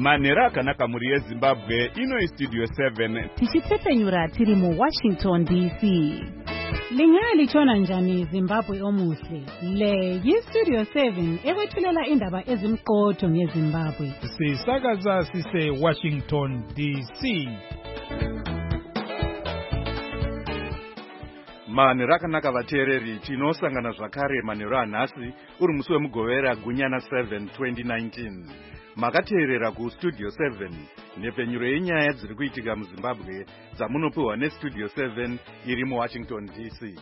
manhero akanaka muri yezimbabwe. Ino Studio 7 tichitsepenyura tiri mu Washington DC. Lingalitshona njani Zimbabwe omuhle? Le yi-Studio 7 ekwethulela indaba ezimqotho ngeZimbabwe. Sisakaza sise Washington DC. manhero akanaka vateereri, tinosangana zvakare manhero anhasi uri musi wemugovera gunyana 7 2019. Makateerera kuStudio 7 nhepfenyuro yenyaya dziri kuitika muZimbabwe dzamunopiwa neStudio 7 iri muWashington DC.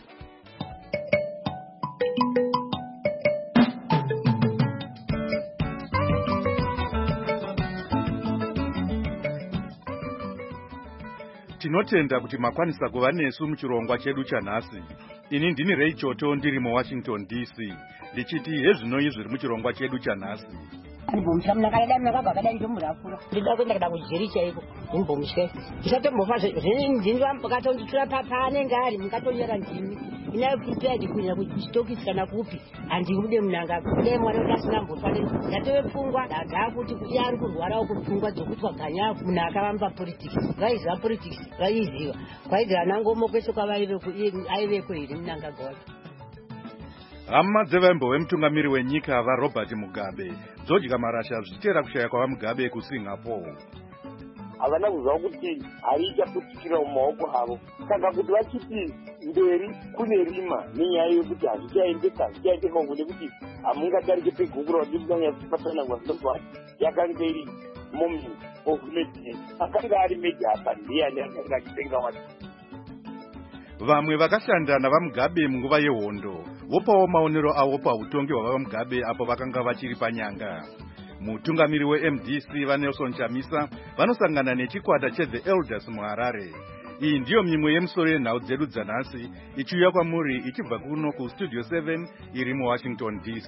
Tinotenda kuti makwanisa kuva nesu muchirongwa chedu chanhasi. Ini ndini Ray Choto ndiri muWashington DC. Ndichiti hezvinoi zviri muchirongwa chedu chanhasi. Ndibomshamna kalada mnakabakada ndomurafura. Ndida kwenda kada kujericha iko. Ndimbomshwe. Ndisatombofa zvinzindwa mukatonditsura papane ngari mukatonyera ndimi. Ina prepared kunya kuchitokisa kana kupi. Andiude mnanga kule mwana utasina mbofane. Ndatove pfungwa ndaga kuti kuyari kurwara ukupfungwa dzokutwa ganya munaka vamba politics. Vaiza politics vaiziva. Kwaigara nangomo kweso kwavaive aive kwiri mnanga gola. Hama dzevembo wemutungamiri wenyika vaRobert Mugabe dzodya marasha zvichitera kushaya kwavaMugabe kuSingapore. Havana kuziva kuti haichaputikira mumaoko havo, saka kuti vachiti mberi kune rima nenyaya yekuti hazvichaendeka nekuti hamungadarike pegungura vachikutanya vachipatsanangwa zvinobva yakanga iri moment of madness. Akanga ari medhapa ndiyani akanga achitenga wati vamwe vakashanda navaMugabe munguva yehondo vopawo maonero avo pautongi hwavaMugabe apo vakanga vachiri panyanga. Mutungamiri weMDC vaNelson Chamisa vanosangana nechikwata cheThe Elders muHarare. Iyi ndiyo mimwe yemusoro yenhau dzedu dzanhasi ichiuya kwamuri ichibva kuno kuStudio 7 iri muWashington DC.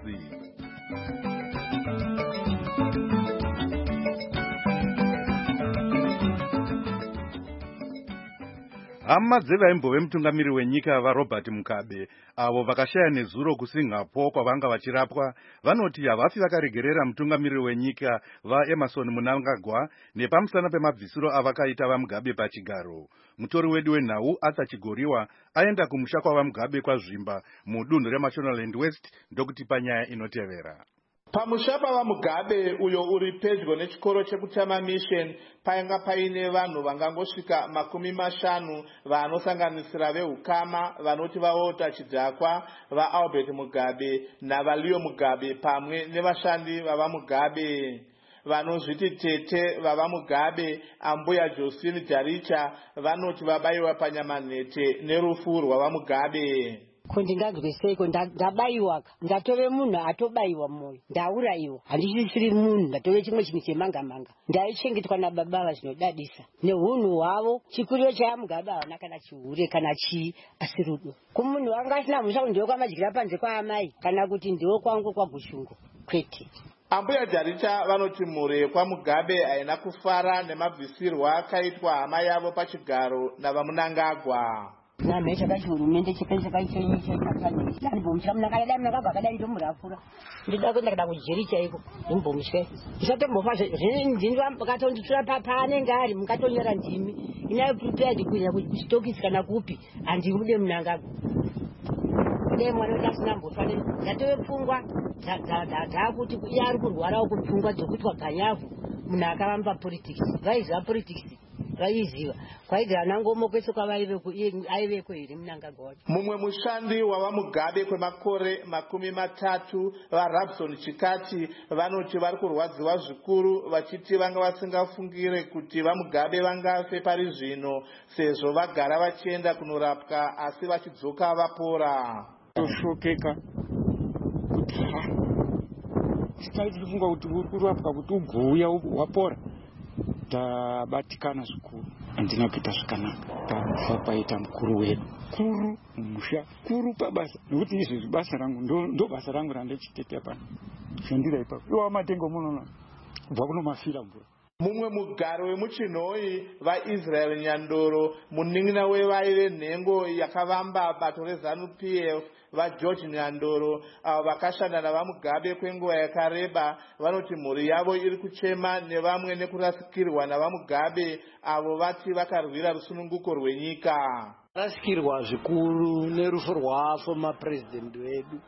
Hama dzevaimbo vemutungamiri wenyika vaRobert Mugabe avo vakashaya nezuro kuSingapore kwavanga vachirapwa vanoti havafi vakaregerera mutungamiri wenyika vaEmerson Mnangagwa nepamusana pemabvisiro avakaita vaMugabe pachigaro. Mutori wedu wenhau Arthur Chigoriwa aenda kumusha kwavaMugabe kwazvimba mudunhu reMashonaland West ndokutipa nyaya inotevera. Pamusha pavaMugabe uyo uri pedyo nechikoro chekutama mission painga paine vanhu vangangosvika 50 vanosanganisira vehukama vanoti vaota chidhakwa vaAlbert Mugabe navaLeo Mugabe pamwe nevashandi vavaMugabe. Vanozviti tete vavaMugabe ambuya Josephine Jaricha vanoti vabayiwa panyamanhete nerufu rwavaMugabe. Kundingazwe seiko ndabayiwa ndatove munhu atobayiwa moyo ndaurayiwa handisisiri munhu ndatove chimwe chinhu chemanga ndaichengetwa nababa zvinodadisa nehunhu hwavo chikuriro chaMugabe havana kana chihure kana chii asi rudo kumunhu wanga asina mhosva kuti ndewekwamadyira panze kwaamai kana kuti ndewekwangu kwagushungu kwete. Ambuya Jaricha vanoti mhuri yekwaMugabe haina kufara nemabvisirwo akaitwa hama yavo pachigaro navaMnangagwa. Namesha kachihurumende chipenzi kaichenyechekakani ndibomshamna kalada mnakabakada ndomurafura. Ndida kwenda kada kujericha iko ndimbomshwe. Ndisatombofa zvinzindwa mukatonditsura papane ngari mukatonyera ndimi. Ina prepared kunya kuchitokisi kana kupi andiude Mnangagwa. Kune mwana utasina mbofane. Ndatove pfungwa dzaa kuti kuyari kurwara ukupfungwa dzokutwa ganyavu munhu akavamba politics. Vaiziva politics vaiziva kwaigara nangomo kweso kwavaive kwiri Mnangagwa. Mumwe mushandi wavaMugabe kwemakore 30 vaRabson Chikati vanoti vari kurwadziwa zvikuru vachiti vanga vasingafungire kuti vaMugabe vangafe pari zvino sezvo vagara vachienda kunorapwa asi vachidzoka vapora. Toshokeka kuti taifunga kuti uri kurapwa kuti ugouya wapora. Tabatikana zvikuru handina kuita zvakanaka pakufa paita mukuru wedu kuru mumusha kuru pabasa nekuti izvezvi basa rangu ndo basa rangu randichitete pano shandira ipapo iwa matengo munoona kubva kunomafira mvura. mumwe mugaro wemuchinhoi vaisrael nyandoro munin'ina wevaive nhengo yakavamba bato reZANU-PF vageorge nyandoro avo vakashanda navamugabe kwenguva yakareba vanoti mhuri yavo iri kuchema nevamwe nekurasikirwa navamugabe avo vati vakarwira rusununguko rwenyika. Rasikirwa zvikuru nerufu rwafoma purezidendi wedu,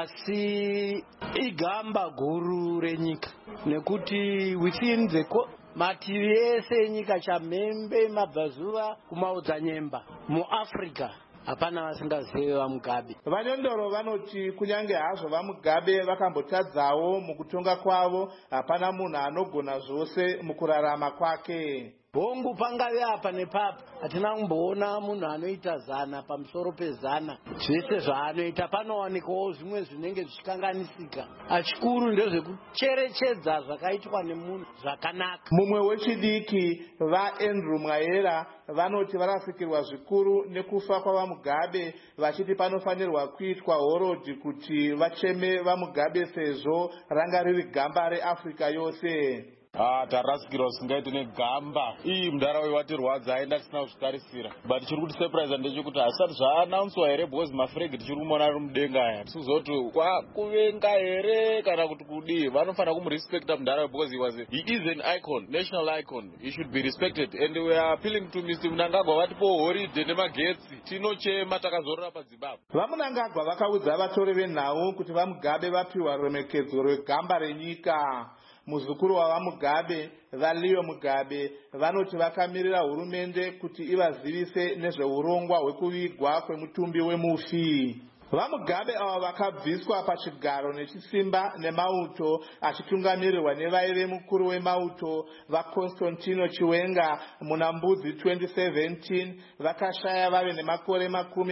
asi igamba guru renyika nekuti within the mativi ese enyika chamhembe mabvazuva kumaodzanyemba muAfrica hapana vasingazive vamugabe. Vanyondoro vanoti kunyange hazvo vamugabe vakambotadzawo mukutonga kwavo, hapana munhu anogona zvose mukurarama kwake. Bongo pangave apa nepapa hatina kumboona munhu anoita zana pamusoro pezana. Zvese zvaanoita panowanikwawo zvimwe zvinenge zvichikanganisika. Achikuru ndezvekucherechedza zvakaitwa nemunhu zvakanaka. Mumwe wechidiki vaAndrew Mwaera vanoti varasikirwa zvikuru nekufa kwavamugabe, vachiti panofanirwa kuitwa horodhi kuti vacheme vamugabe sezvo ranga riri gamba reAfrica yose. Tarasikirwa singaite negamba iyi mundaraunda watirwadza aenda tisina kuzvitarisira, but chiri kuti surprise ndechekuti hasati zvaanaunswa here because mafuregi tichiri kumona ari mudenga aya, tisizoti kuvenga here kana kuti kudii. Vanofanira kumurespecta mundaraunda because he is an icon, national icon. He should be respected and we are appealing to Mr. Mnangagwa vatipo holiday nemagetsi tinochema takazorora paZimbabwe. VaMnangagwa vakaudza vatori venhau kuti vamugabe vapiwa ruremekedzo rwegamba renyika. Muzukuru wavamugabe vaLeo Mugabe vanoti vakamirira hurumende kuti ivazivise nezveurongwa hwekuvigwa kwemutumbi wemufi. Vamugabe ava vakabviswa pachigaro nechisimba nemauto achitungamirirwa nevaive mukuru wemauto vaConstantino Chiwenga muna Mbudzi 2017 vakashaya vave nemakore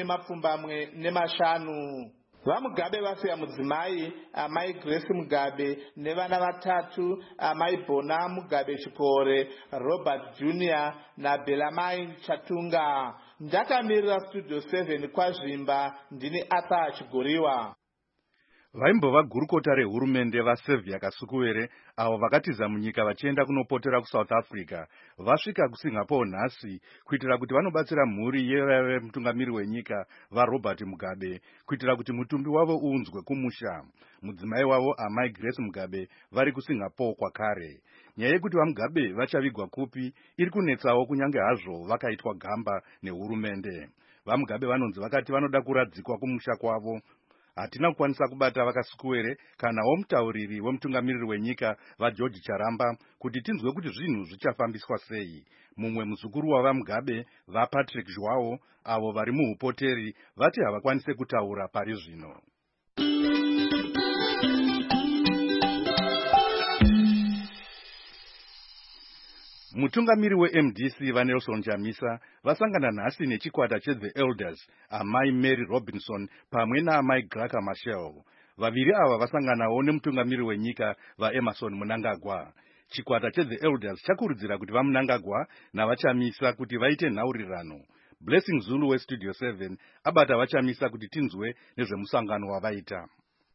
25. Vamugabe vasiya mudzimai amai Grace Mugabe nevana vatatu amai Bona Mugabe Chikore, Robert Jr. naBelamai Chatunga. Ndakamirira Studio 7 kwaZvimba, ndini Arthur Chigoriwa. Vaimbova gurukota rehurumende vaSylvia Kasukuwere avo vakatiza munyika vachienda kunopotera kuSouth Africa vasvika kuSingapore nhasi kuitira kuti vanobatsira mhuri yemutungamiri wenyika vaRobert Mugabe kuitira kuti mutumbi wavo uunzwe kumusha. Mudzimai wavo amai Grace Mugabe vari kuSingapore kwakare. Nyaya yekuti vaMugabe vachavigwa kupi iri kunetsawo kunyange hazvo vakaitwa gamba nehurumende. VaMugabe vanonzi vakati vanoda kuradzikwa kumusha kwavo. Hatina kukwanisa kubata vaKasukuwere kanawo mutauriri wemutungamiriri wenyika vaGeorge Charamba kuti tinzwe kuti zvinhu zvichafambiswa sei. Mumwe muzukuru wavaMugabe vaPatrick Joao avo vari muhupoteri vati havakwanise kutaura pari zvino. Mutungamiri weMDC vaNelson Chamisa vasangana nhasi nechikwata cheThe Elders amai Mary Robinson pamwe naamai Graca Machel. Vaviri ava vasanganawo nemutungamiri wenyika vaEmmerson Mnangagwa. Chikwata cheThe Elders chakurudzira kuti vaMnangagwa navaChamisa kuti vaite nhaurirano. Blessing Zulu weStudio 7 abata vaChamisa kuti tinzwe nezvemusangano wavaita.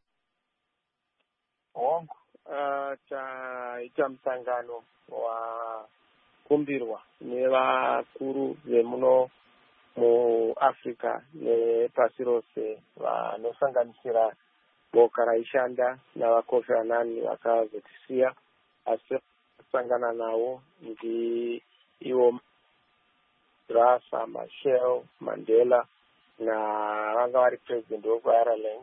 Taita musangano kumbirwa nevakuru vemuno muAfrica nepasi rose vanosanganisira boka raishanda navaKofi Annan vakazotisiya, asi kusangana navo ndivo Graca Machel Mandela navanga vari president wekuIreland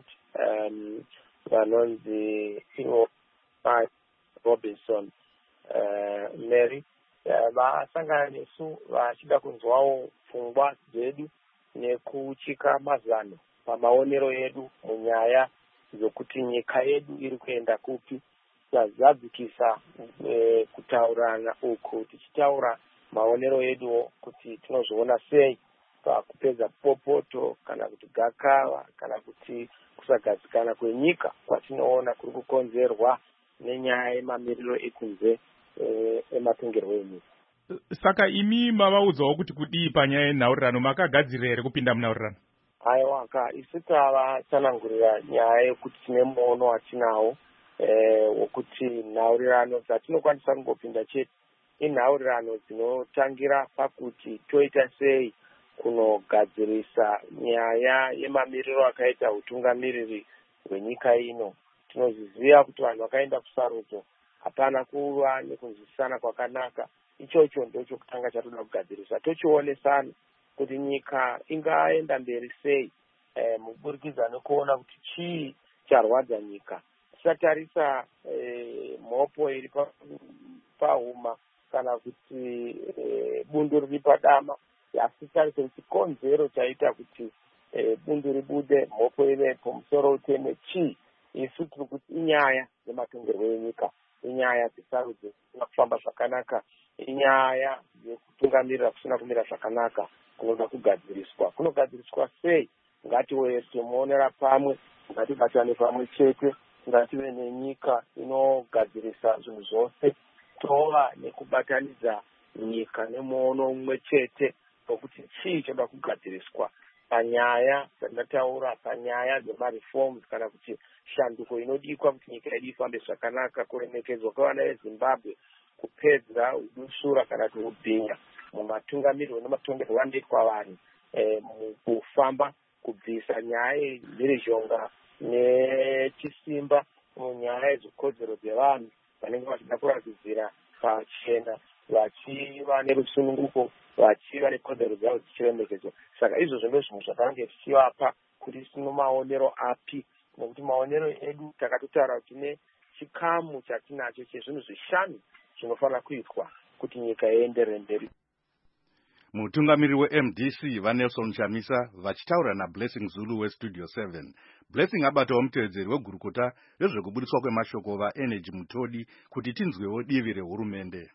vanonzi ivo Robinson Mary. Vasangana nesu vachida kunzwawo pfungwa dzedu nekuchika mazano pamaonero edu munyaya dzokuti nyika yedu iri kuenda kupi, tazadzikisa kutaurana uku tichitaura maonero edu kuti tinozviona sei pakupedza popoto kana kuti gakava kana kuti kusagadzikana kwenyika kwatinoona kuri kukonzerwa nenyaya yemamiriro ekunze ematongerwo enyika. Saka imi mavaudzawo kuti kudii panyaya yenhaurirano, makagadzirira here kupinda munhaurirano? Aiwa, isu tava tanangurira nyaya yekuti tine muono watinawo wokuti nhaurirano dzatinokwanisa kungopinda chete inhaurirano dzinotangira pakuti toita sei kunogadzirisa nyaya yemamiriro akaita utungamiriri hwenyika ino. Tinoziziva kuti vanhu vakaenda kusarudzo hapana kuva nekunzwisisana kwakanaka. Ichocho ndochokutanga chatoda kugadzirisa. Tochionesana kuti nyika ingaenda mberi sei muburikidza nekuona kuti chii charwadza nyika. Tisatarisa mhopo iri pahuma kana kuti bundo riri padama, asi tarise kuti konzero chaita kuti bundo ribude, mhopo ivepo, musoro uteme, chii. Isu tiri kuti inyaya yematongerwo enyika, inyaya dzesarudzo kusina kufamba zvakanaka, inyaya yekutungamirira kusina kumira zvakanaka kunoda kugadziriswa. Kunogadziriswa sei? Ngatiwe timuonera pamwe, ngatibatane pamwe chete, ngative nenyika inogadzirisa zvinhu zvose, tova nekubatanidza nyika nemuono umwe chete wekuti chii choda kugadziriswa panyaya dzandataura, panyaya dzemareforms kana kuti shanduko inodikwa kuti nyika yedu ifambe zvakanaka, kuremekedzwa kwevana veZimbabwe, kupedza udusura kana kuti ubhinya mumatungamiriro nematongerwo anoitwa vanhu, mukufamba kubvisa nyaya yemhirizhonga nechisimba munyaya yedzikodzero dzevanhu vanenge vachida kuratidzira pachena, vachiva nerusununguko, vachiva nekodzero dzavo dzichiremekedzwa. Saka izvozvo ndozvinhu zvakange tichivapa kuti tino maonero api, nekuti maonero edu takatotaura kuti tine chikamu chatinacho chezvinhu zvishanu zvinofanira kuitwa kuti nyika ienderere mberi. Mutungamiriri weMDC vaNelson Chamisa vachitaura naBlessing Zulu weStudio 7. Blessing abatawo mutevedzeri wegurukota rezvekubudiswa kwemashoko vaEnergy Mutodi kuti tinzwewo divi rehurumende.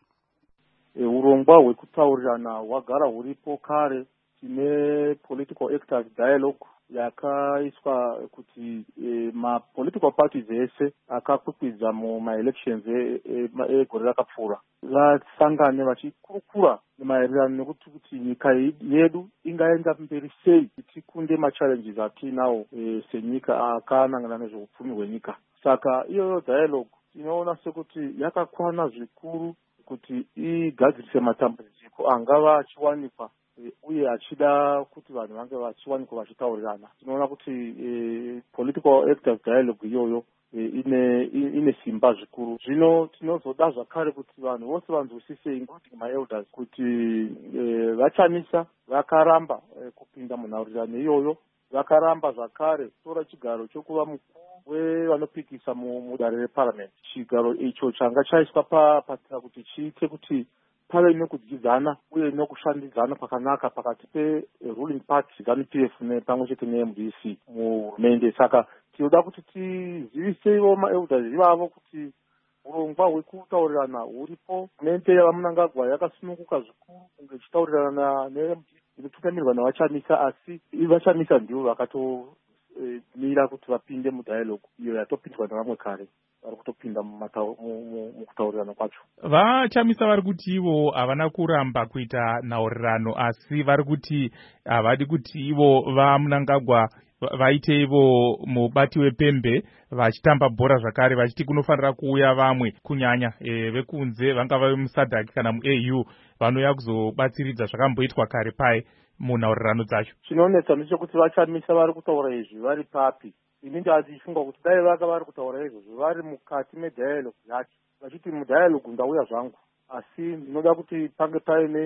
Urongwa hwekutaurirana hwagara huripo kare. Tine political actors dialogue yakaiswa kuti ma-political parties ese akakwikwidza mumaelections egore rakapfuura vasangane vachikurukura maererano nekuti kuti nyika yedu ingaenda mberi sei kuti tikunde machallenges atinawo senyika akanangana nezveupfumi hwenyika. Saka iyoyo dialogue tinoona sekuti yakakwana zvikuru kuti igadzirise matambudziko angava achiwanikwa uye achida kuti vanhu vange vachiwanikwa vachitaurirana. Tinoona kuti political actors dialogue iyoyo ine simba zvikuru. Zvino tinozoda zvakare kuti vanhu vose vanzwisise, including my-elders, kuti vaChamisa vakaramba kupinda munhaurirano iyoyo, vakaramba zvakare tora chigaro chokuva mukuru wevanopikisa mudare reparliament. Chigaro icho changa chaiswa patira kuti chiite kuti pave nekudzidzana uye nekushandidzana pakanaka pakati pe-ruling party ZANU-PF pamwe chete neMDC muhurumende. Saka tinoda kuti tizivisewo ma-elders ivavo kuti urongwa hwekutaurirana huripo. Hurumende yavaMnangagwa yakasununguka zvikuru kunge ichitaurirana inotungamirwa navaChamisa, asi vaChamisa ndivo vakatomira kuti vapinde mudialogue iyo yatopindwa nevamwe kare vari kutopinda mukutaurirana kwacho. VaChamisa vari kuti ivo havana kuramba kuita nhaurirano, asi vari kuti havadi kuti ivo vaMnangagwa vaite ivo mubati wepembe vachitamba bhora zvakare, vachiti kunofanira kuuya vamwe kunyanya vekunze vangava vemuSADC kana muAU vanouya kuzobatsiridza zvakamboitwa kare pai munhaurirano dzacho. Chinonetsa ndechekuti vaChamisa vari kutaura izvi vari papi? Ini ndatifunga kuti dai vanga vari kutaura izvozvo vari mukati medialogue yacho, vachiti mudialogue ndauya zvangu, asi ndinoda kuti pange paine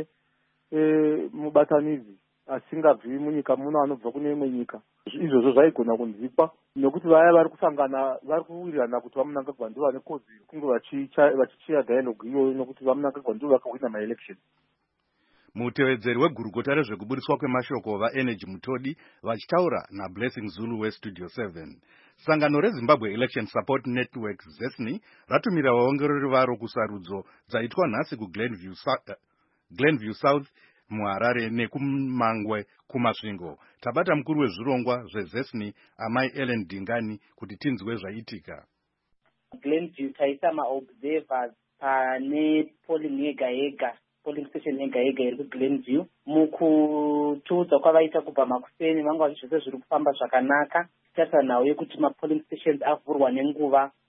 mubatanidzi asingabvi munyika muno anobva kune imwe nyika. Izvozvo zvaigona kunzikwa nekuti vaya vari kusangana vari kuwirirana kuti vaMnangagwa ndivo vane kodzero kunge vachichira dialogue iyoyo, nokuti vaMnangagwa ndivo vakawina maelection. Mutevedzeri wegurukota rezvekubudiswa kwemashoko vaEnergy Mutodi vachitaura naBlessing Zulu weStudio 7. Sangano reZimbabwe Election Support Network ZESNI ratumira vaongorori varo kusarudzo dzaitwa nhasi kuGlenview South muHarare nekumangwe kumasvingo. Tabata mukuru wezvirongwa zveZESNI Amai Ellen Dingani kuti tinzwe zvaitika. Glenview taisa maobservers pane polling yega polling station yega iri kuGlenview. Mukutuudza kwavaita kubva makuseni vanga zvose zviri kufamba zvakanaka. Tarisa nhau yekuti mapolling stations avhurwa nenguva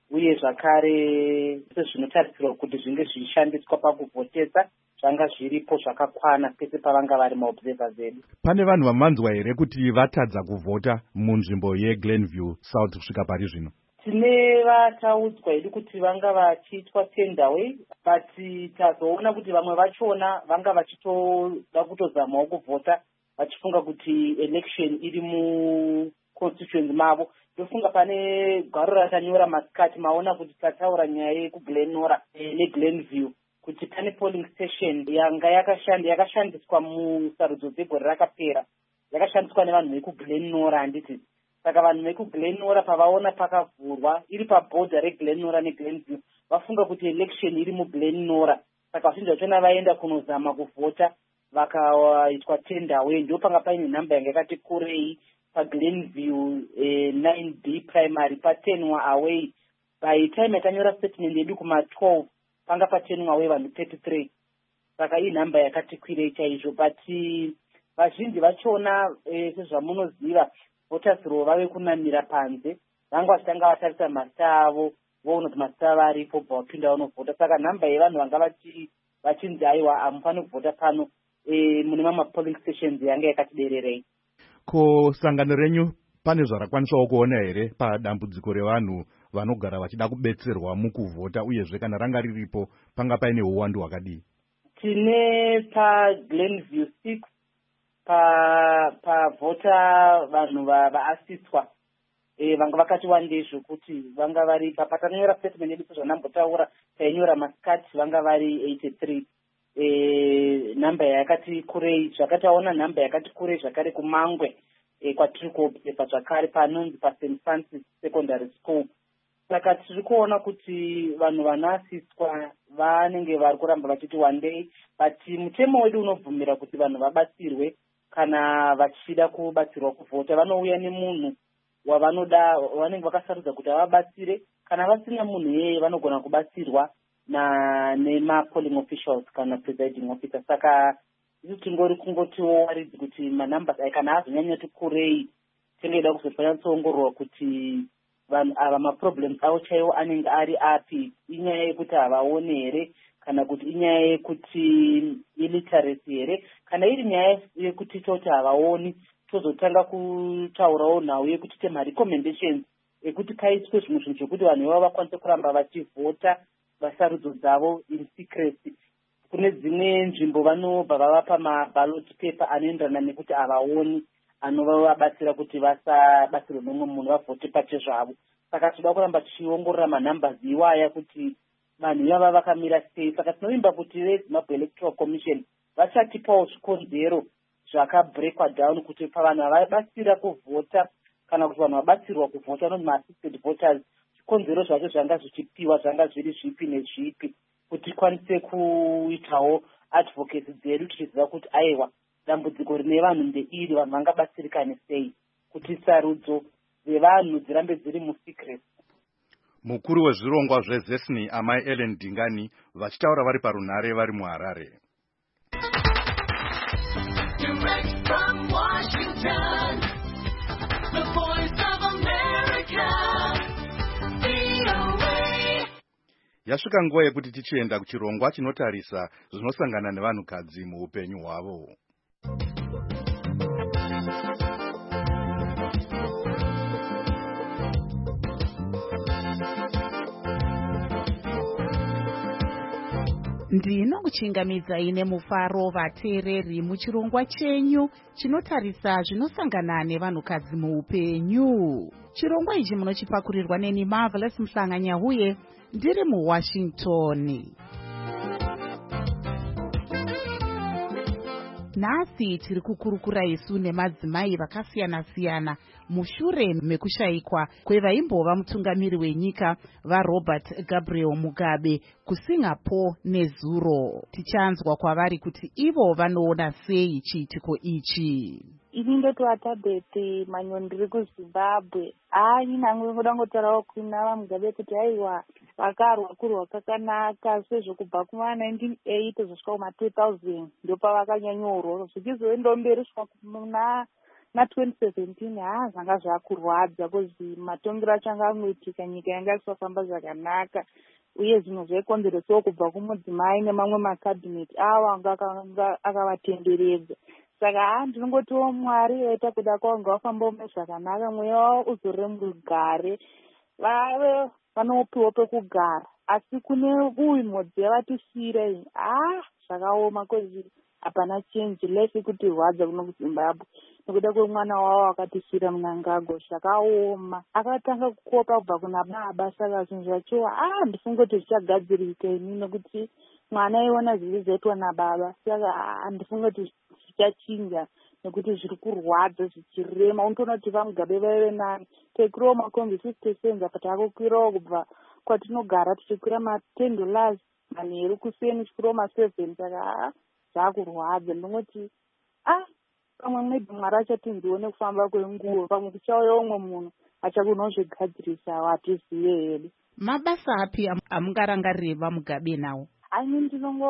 uye zvakare sezvinotarisirwa kuti zvinge zvishandiswa pakuvhotesa zvanga zviripo zvakakwana pese pavanga vari maobservers edu. Pane vanhu vamanzwa here kuti vatadza kuvhota munzvimbo yeGlenview South kusvika pari zvino? Tine vataudzwa hedu kuti vanga vachiitwa tendaway, but tazoona kuti vamwe vachona vanga vachitoda kutozamawo kuvhota vachifunga kuti election iri muconstituency mavo. Ndofunga pane gwaro ratanyora masikati maona kuti tataura nyaya yekuGlenora neGlenview kuti pane polling station yanga yakashandiswa musarudzo dzegore rakapera, yakashandiswa nevanhu vekuGlenora handiti. Saka vanhu vekuGlenora pavaona pakavhurwa iri pabhodha reGlenora neGlenview vafunga kuti election iri muGlenora, saka vazhinji vachona vaenda kunozama kuvhota vakaitwa tendaway. Ndo panga paine nhamba yanga yakati kurei paGlenview 9B primary patenwa away. By time yatanyora statement yedu kuma12 panga patenwa away vanhu 33, saka iyi nhamba yakati kwirei chaizvo. But vazhinji vachona sezvamunoziva voters ro vave kunamira panze, vanga vachitanga vatarisa mazita avo voona kuti mazita avo aripo bva vapinda vanovhota. Saka nhamba yevanhu vanga vachinzi aiwa hamufani kuvhota pano mune mamwe polling stations yanga yakati dererei. Ko sangano renyu pane zvarakwanisawo kuona here padambudziko revanhu vanogara vachida kubetserwa mukuvhota, uyezve kana ranga riripo panga paine uwandu hwakadii? Tine paGlenview 6 pavhota vanhu vaasiswa vanga vakati wandei zvokuti vanga vari patanyora statement yedu sezvanambotaura tainyora masikati vanga vari 83. Nhamba yakati kurei zvakataona nhamba yakati kurei zvakare kumangwe kwatiri kuobserva zvakare panonzi paSt Francis Secondary School. Saka tiri kuona kuti vanhu vanoasiswa vanenge vari kuramba vachiti wandei, but mutemo wedu unobvumira kuti vanhu vabatsirwe kana vachida kubatsirwa kuvhota. Vanouya nemunhu wavanoda vanenge vakasarudza kuti avabatsire. Kana vasina munhu yeye vanogona kubatsirwa nema-polling officials kana presiding officer. Saka isu tingori kungotiwo waridzi kuti manambers kana azonyanyati kurei tingoda kuzotonyatsoongororwa kuti vanhu ava maproblems avo chaiwo anenge ari api. Inyaya yekuti havaone here, kana kuti inyaya yekuti illiteracy here, kana iri nyaya yekuti toti havaoni tozotanga kutaurawo nhau yekuti temarecommendations ekuti paiswe zvimwe zvinhu zvokuti vanhu ivavo vakwanise kuramba vachivhota vasarudzo dzavo in secrecy. Kune dzimwe nzvimbo vanobva vavapa maballot paper anoenderana nekuti havaoni anovabatsira kuti vasabatsirwe nomwe munhu vavhote pache zvavo. Saka tinoda kuramba tichiongorora manumbers iwaya kuti vanhu ivava vakamira sei. Saka tinovimba kuti veZimbabwe Electoral Commission vachatipawo zvikonzero zvakabreakwa down kuti pavanhu vavabatsira kuvhota kana kuti vanhu vabatsirwa kuvhota vanonzi ma-assisted voters, zvikonzero zvacho zvanga zvichipiwa zvanga zviri zvipi nezvipi kuti tikwanise kuitawo advocacy dzedu tichiziva kuti aiwa dambudziko rine vanhu ndeiri, vanhu vangabatsirikane sei kuti sarudzo dzevanhu dzirambe dziri musecret. Mukuru wezvirongwa zveZesni amai Ellen Dingani vachitaura vari parunhare vari muHarare. Yasvika nguva yekuti tichienda kuchirongwa chinotarisa zvinosangana nevanhukadzi muupenyu hwavo. Ndinokuchingamidzai nemufaro vateereri muchirongwa chenyu chinotarisa zvinosangana nevanhukadzi muupenyu. Chirongwa ichi munochipakurirwa neni Marvelous Mhlanganyahuye ndiri muWashington. Nhasi tiri kukurukura isu nemadzimai vakasiyana-siyana mushure mekushayikwa kwevaimbova mutungamiri wenyika vaRobert Gabriel Mugabe kuSingapore nezuro. Tichanzwa kwavari kuti ivo vanoona sei chiitiko ichi. Ini ndotovatabhete manyo ndiri kuZimbabwe. Inangwe ndoda ngotaurawo kuna vaMugabe kuti aiwa vakarwa kurwa kakanaka sezvokubva kuma1980 zvosvika kuma2000 ndopavakanyanyorwa zvichizoenda mberi kusvika kuna na2017 zvanga zvakurwadza kozi matongero acho anga anoitika, nyika yanga isafamba zvakanaka, uye zvinhu zvaikonzeresawo kubva kumudzimai nemamwe makabineti avo anga akavatenderedza. Saka ndinongotiwo Mwari aita kuda kwavo ngavafambawo zvakanaka, mweya wavo uzorore mugare, vave vanopiwo pekugara. Asi kune uyu mhodzi yavatisira iyi, zvakaoma kozi hapana chenji, life ikutirwadza kuno kuZimbabwe nekuda kwemwana wavo akatisira Mnangagwa. Zvakaoma, akatanga kukopa kubva kuna baba. Saka zvinhu zvacho ndifunga kuti zvichagadzirika ini, nekuti mwana iona zviri zvaitwa nababa. Saka ndifunga kuti zvichachinja nekuti zviri kurwadza zvichirema. Unotoona kuti vaMugabe vaive nani, tekirawo makombi 50 cents apa takukwirawo kubva kwatinogara tichikwira $10 manheru kuseni tichikwirawo ma7. Saka zvakurwadza. Ndinoti pamwe maybe Mwari achatinziwo nekufamba kwenguva, pamwe kuchauya umwe munhu achakunozvigadzirisa watiziye hedu. Mabasa api amungarangarire vaMugabe nawo? Ani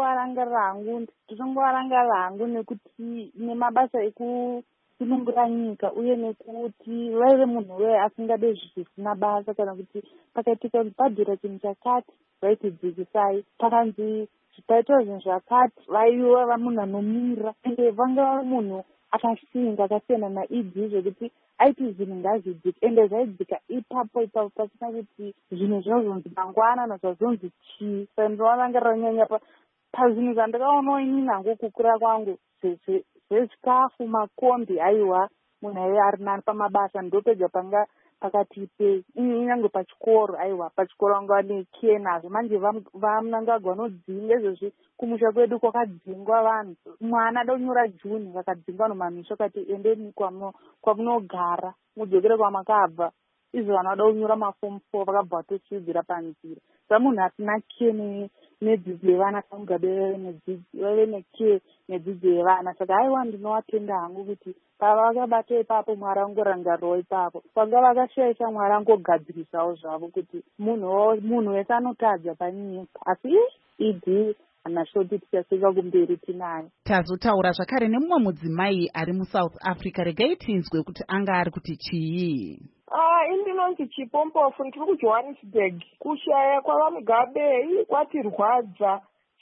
ndinongovarangarira hangu nekuti nemabasa ekusunungura nyika, uye nekuti vaive munhu weye asingade zvisina basa, kana kuti pakaitika mubhadhira chinhu chakati vaitidzikisai, pakanzi paitwa zvinhu zvakati vaiva munhu anomira, ende vanga munhu akashinga akasiyana naIdzi zvekuti aiti zvinhu ngazvidzike, ende zvaidzika ipapo pasina kuti zvinhu zvinozonzi mangwana nazvazonzi chii. Saka ndinovarangarira nyanya pazvinhu zvandakaonawo ini nangu kukura kwangu zvezvikafu, makombi, aiwa munhu aive ari nani pamabasa. Ndopedza panga pakati pei inyange pachikoro, aiwa pachikoro anga nekiye nazvo. Manje vaMnangagwa vanodzinga izvozvi, kumusha kwedu kwakadzingwa vanhu. Mwana ada kunyora Juni vakadzingwa nomamisho kati endeni kwamunogara mudzokere kwamakabva. Izvo vanoda kunyora mafomu 4 vakabva vatotsidzira panzira. Saka munhu asina kiye nedzidzo yevana kaMugabe vaive nekiye nedzidzo yevana. Saka aiwa ndinovatenda hangu kuti pavakabata ipapo Mwari angorangarirawo ipapo, panga vakashaisha Mwari angogadzirisawo zvavo, kuti munhu wese anotadza panyika. Asi Idzi anashoti tichasvika kumberi tinayo. Tazotaura zvakare nemumwe mudzimai ari muSouth Africa, regai tinzwe kuti anga ari kuti chii. Indinonzi Chipompofu, ndiri kuJohannesburg. Kushaya kwavaMugabe kwatirwadza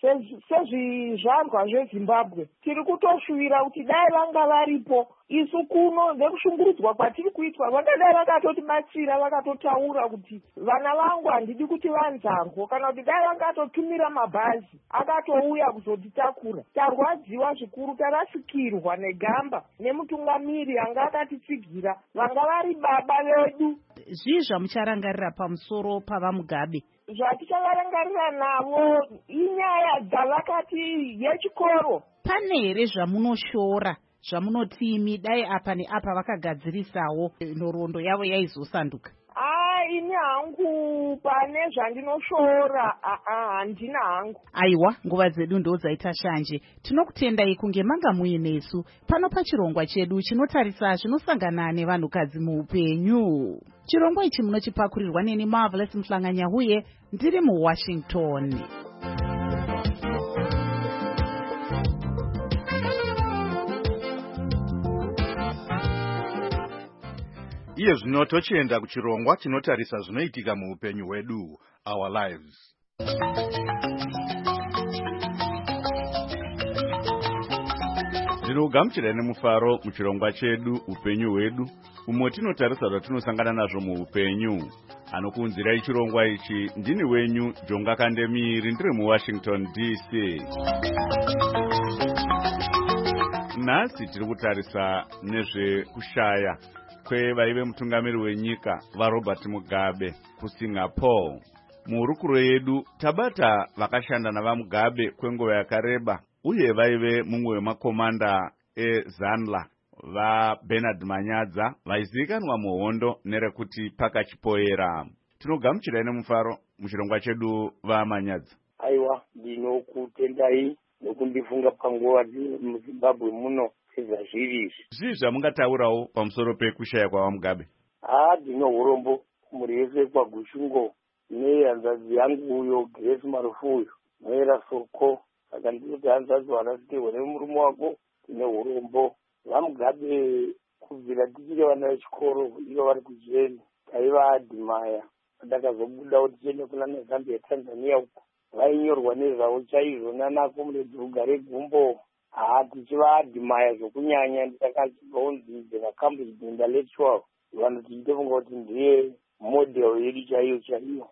sezvizvarwa zveZimbabwe. Tiri kutoshuvira kuti dai vanga varipo, isu kuno nekushungurudzwa kwatiri kuitwa vangadai vakatotibatsira, vakatotaura kuti vana vangu handidi kuti vanzarwo, kana kuti dai vangatotumira mabhazi akatouya kuzotitakura. Tarwadziwa zvikuru, tarasikirwa negamba nemutungamiri anga akatitsigira, vanga vari baba vedu. Zvii zvamucharangarira pamusoro pavaMugabe? Zvatichavarangarira navo inyaya dzavakati yechikoro. Pane here zvamunoshora zvamunoti dai apa neapa vakagadzirisawo nhoroondo yavo yaizosanduka? Ini hangu pane zvandinoshora handina hangu. Aiwa, nguva dzedu ndo dzaita shanje. Tinokutendai kunge manga muinesu pano pachirongwa chedu chinotarisa zvinosangana nevanhukadzi muupenyu. Chirongwa ichi munochipakurirwa neni Marvelous Mhlanganyahuye, ndiri muWashington. Iye zvino tochienda kuchirongwa chinotarisa zvinoitika muupenyu hwedu, our lives. Ndinogamuchira nemufaro muchirongwa chedu upenyu hwedu, umwe tinotarisa zvatinosangana nazvo muupenyu. Anokuunzirai chirongwa ichi ndini wenyu Jonga Kandemiri, ndiri muWashington DC. Nhasi tiri kutarisa nezvekushaya kwevaive mutungamiri wenyika vaRobert Mugabe kuSingapore. Muhurukuro yedu tabata vakashanda navaMugabe kwenguva yakareba, uye vaive mumwe wemakomanda eZanla vaBernard Manyadza vaizivikanwa muhondo nerekuti pakachipoera. Tinogamuchirai nemufaro muchirongwa chedu vaManyadza. Aiwa, ndinokutendai nokundifunga panguva muZimbabwe muno sezvazviri. Zvii zvamungataurawo pamusoro pekushaya kwavaMugabe? Ndino urombo muri wese kwaGushungo nehanzvadzi yangu uyo Grace Marufuyo Mwera Soko. Saka ndinoti hanzvadzi wanasikirwa nemurume wako ndine urombo. VaMugabe kubvira tichiri vana vechikoro ivo vari kujeni taivaadhimaya. Ndakazobuda kuti tiende kuna neZambia Tanzania uko vainyorwa nezvavo chaizvo nanakomredi Rugare Gumbo. Tichivaadhimaya zvokunyanya. Ndakazonzi vaCambridge intellectual vanhu tichitofunga kuti ndiye model yedu chaiyo chaiyo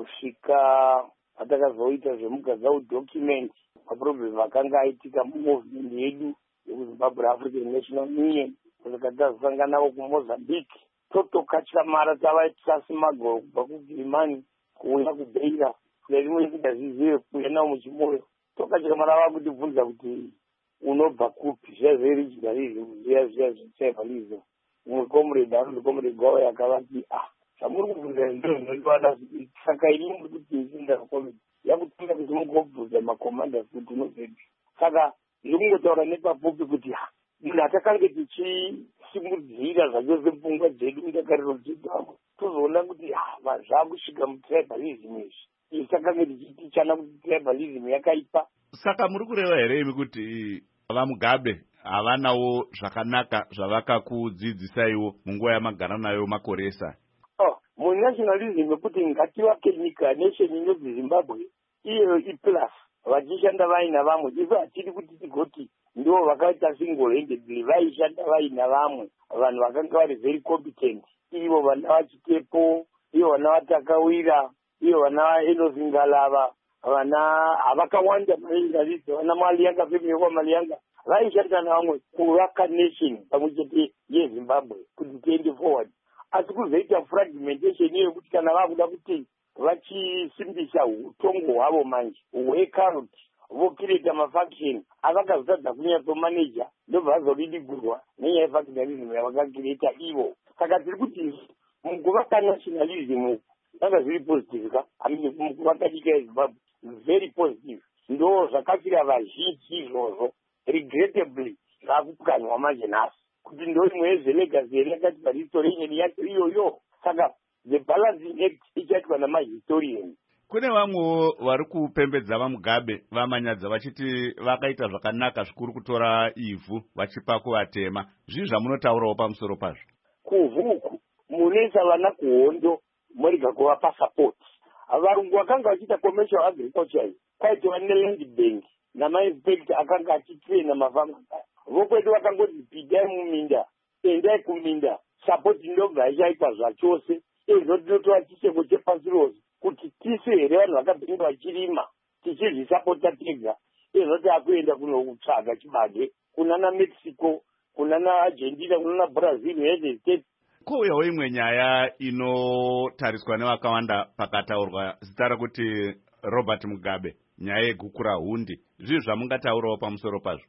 kusvika patakazoita zvemugadzau document maproblem akanga aitika mumovement yedu yekuzimbabwe African National Union. Kusvika tazosanganawo kuMozambique totokachamara tavaitisa simagoro kubva kugirimani kuuya kubeira rimwe ndazvizive kuuya nawo muchimoyo. Tokachamara vakutibvunza kuti unobva kupi zvezveriginarism zviya zvetribalism. Umwe comrade anonzi comrade Gwawe akavati zvamuri kubvunza ndozvinoivada saka ini muri kuti isindakomedi yakutanga kuti mugobvunza macommanders kuti unobvepi. Saka ndikungotaura nepapupi kuti munhu atakange tichisimudzira zvachose pfungwa dzedu ndakariro dzedu tozoona kuti zvakusvika mutribalism izvi isakange tichitichana kuti tribalism yakaipa. Saka muri kureva here imi kuti vaMugabe havanawo zvakanaka zvavakakudzidzisaiwo munguva yamagara nayo makore esa? Munationalism yekuti ngativake nyika nation inobva Zimbabwe iyo iplus vachishanda vaina vamwe. Ivo hatiri kuti tigoti ndo vakaita single handedly vaishanda vaina vamwe vanhu vakanga vari very competent. Ivo vana vachitepo, ivo vana vatakawira, ivo vana vaEnozingalava, vana havakawanda maizvazvidzi vana Maliyanga femiyekwa Maliyanga vaishanda navamwe kuvaka nation pamwe chete yeZimbabwe kuti tiende forward. Asi kuzoita fragmentation iyo kuti kana vakuda kuti vachisimbisa utongo hwavo manje hwekaroti vokireta mafaction avakazotadza kunyatsomaneja ndobva vazodidigurwa nenyaya yefactionalism yavakakireta ivo. Saka tiri kuti mukuvaka nationalism zvanga zviri positive ka mukuvaka nyika yeZimbabwe very positive ndo zvakafira vazhinji izvozvo. Regrettably zvakupwanywa manje nhasi kuti ndo imwe yezvelegacy here yakati pahistorian yacho iyoyo. Saka the balancing act ichaitwa namahistorian. Kune vamwewo vari kupembedza vaMugabe vamanyadza vachiti vakaita zvakanaka zvikuru kutora ivhu vachipa kuvatema. Zvii zvamunotaurawo pamusoro pazvo? Kuvhuku munoisa vana kuhondo muriga kuvapa support. Varungu vakanga vachiita commercial agriculture kwaitova neland bank namainspector akanga achitraina mafama. Vokwedu vakangoti pidai muminda, endai kuminda, support ndobva ichaitwa zvachose. Izvo tinotora chisheko chepasi rose kuti tise here vanhu vakabhinga vachirima tichizvisapota tega. Izvo taakuenda kunotsvaga chibage kunana Mexico, kunana Argentina, kunana Brazil, United States. Kouyawo imwe nyaya inotariswa nevakawanda pakataurwa zita rokuti Robert Mugabe, nyaya yegukura hundi. Zvii zvamungataurawo pamusoro pazvo?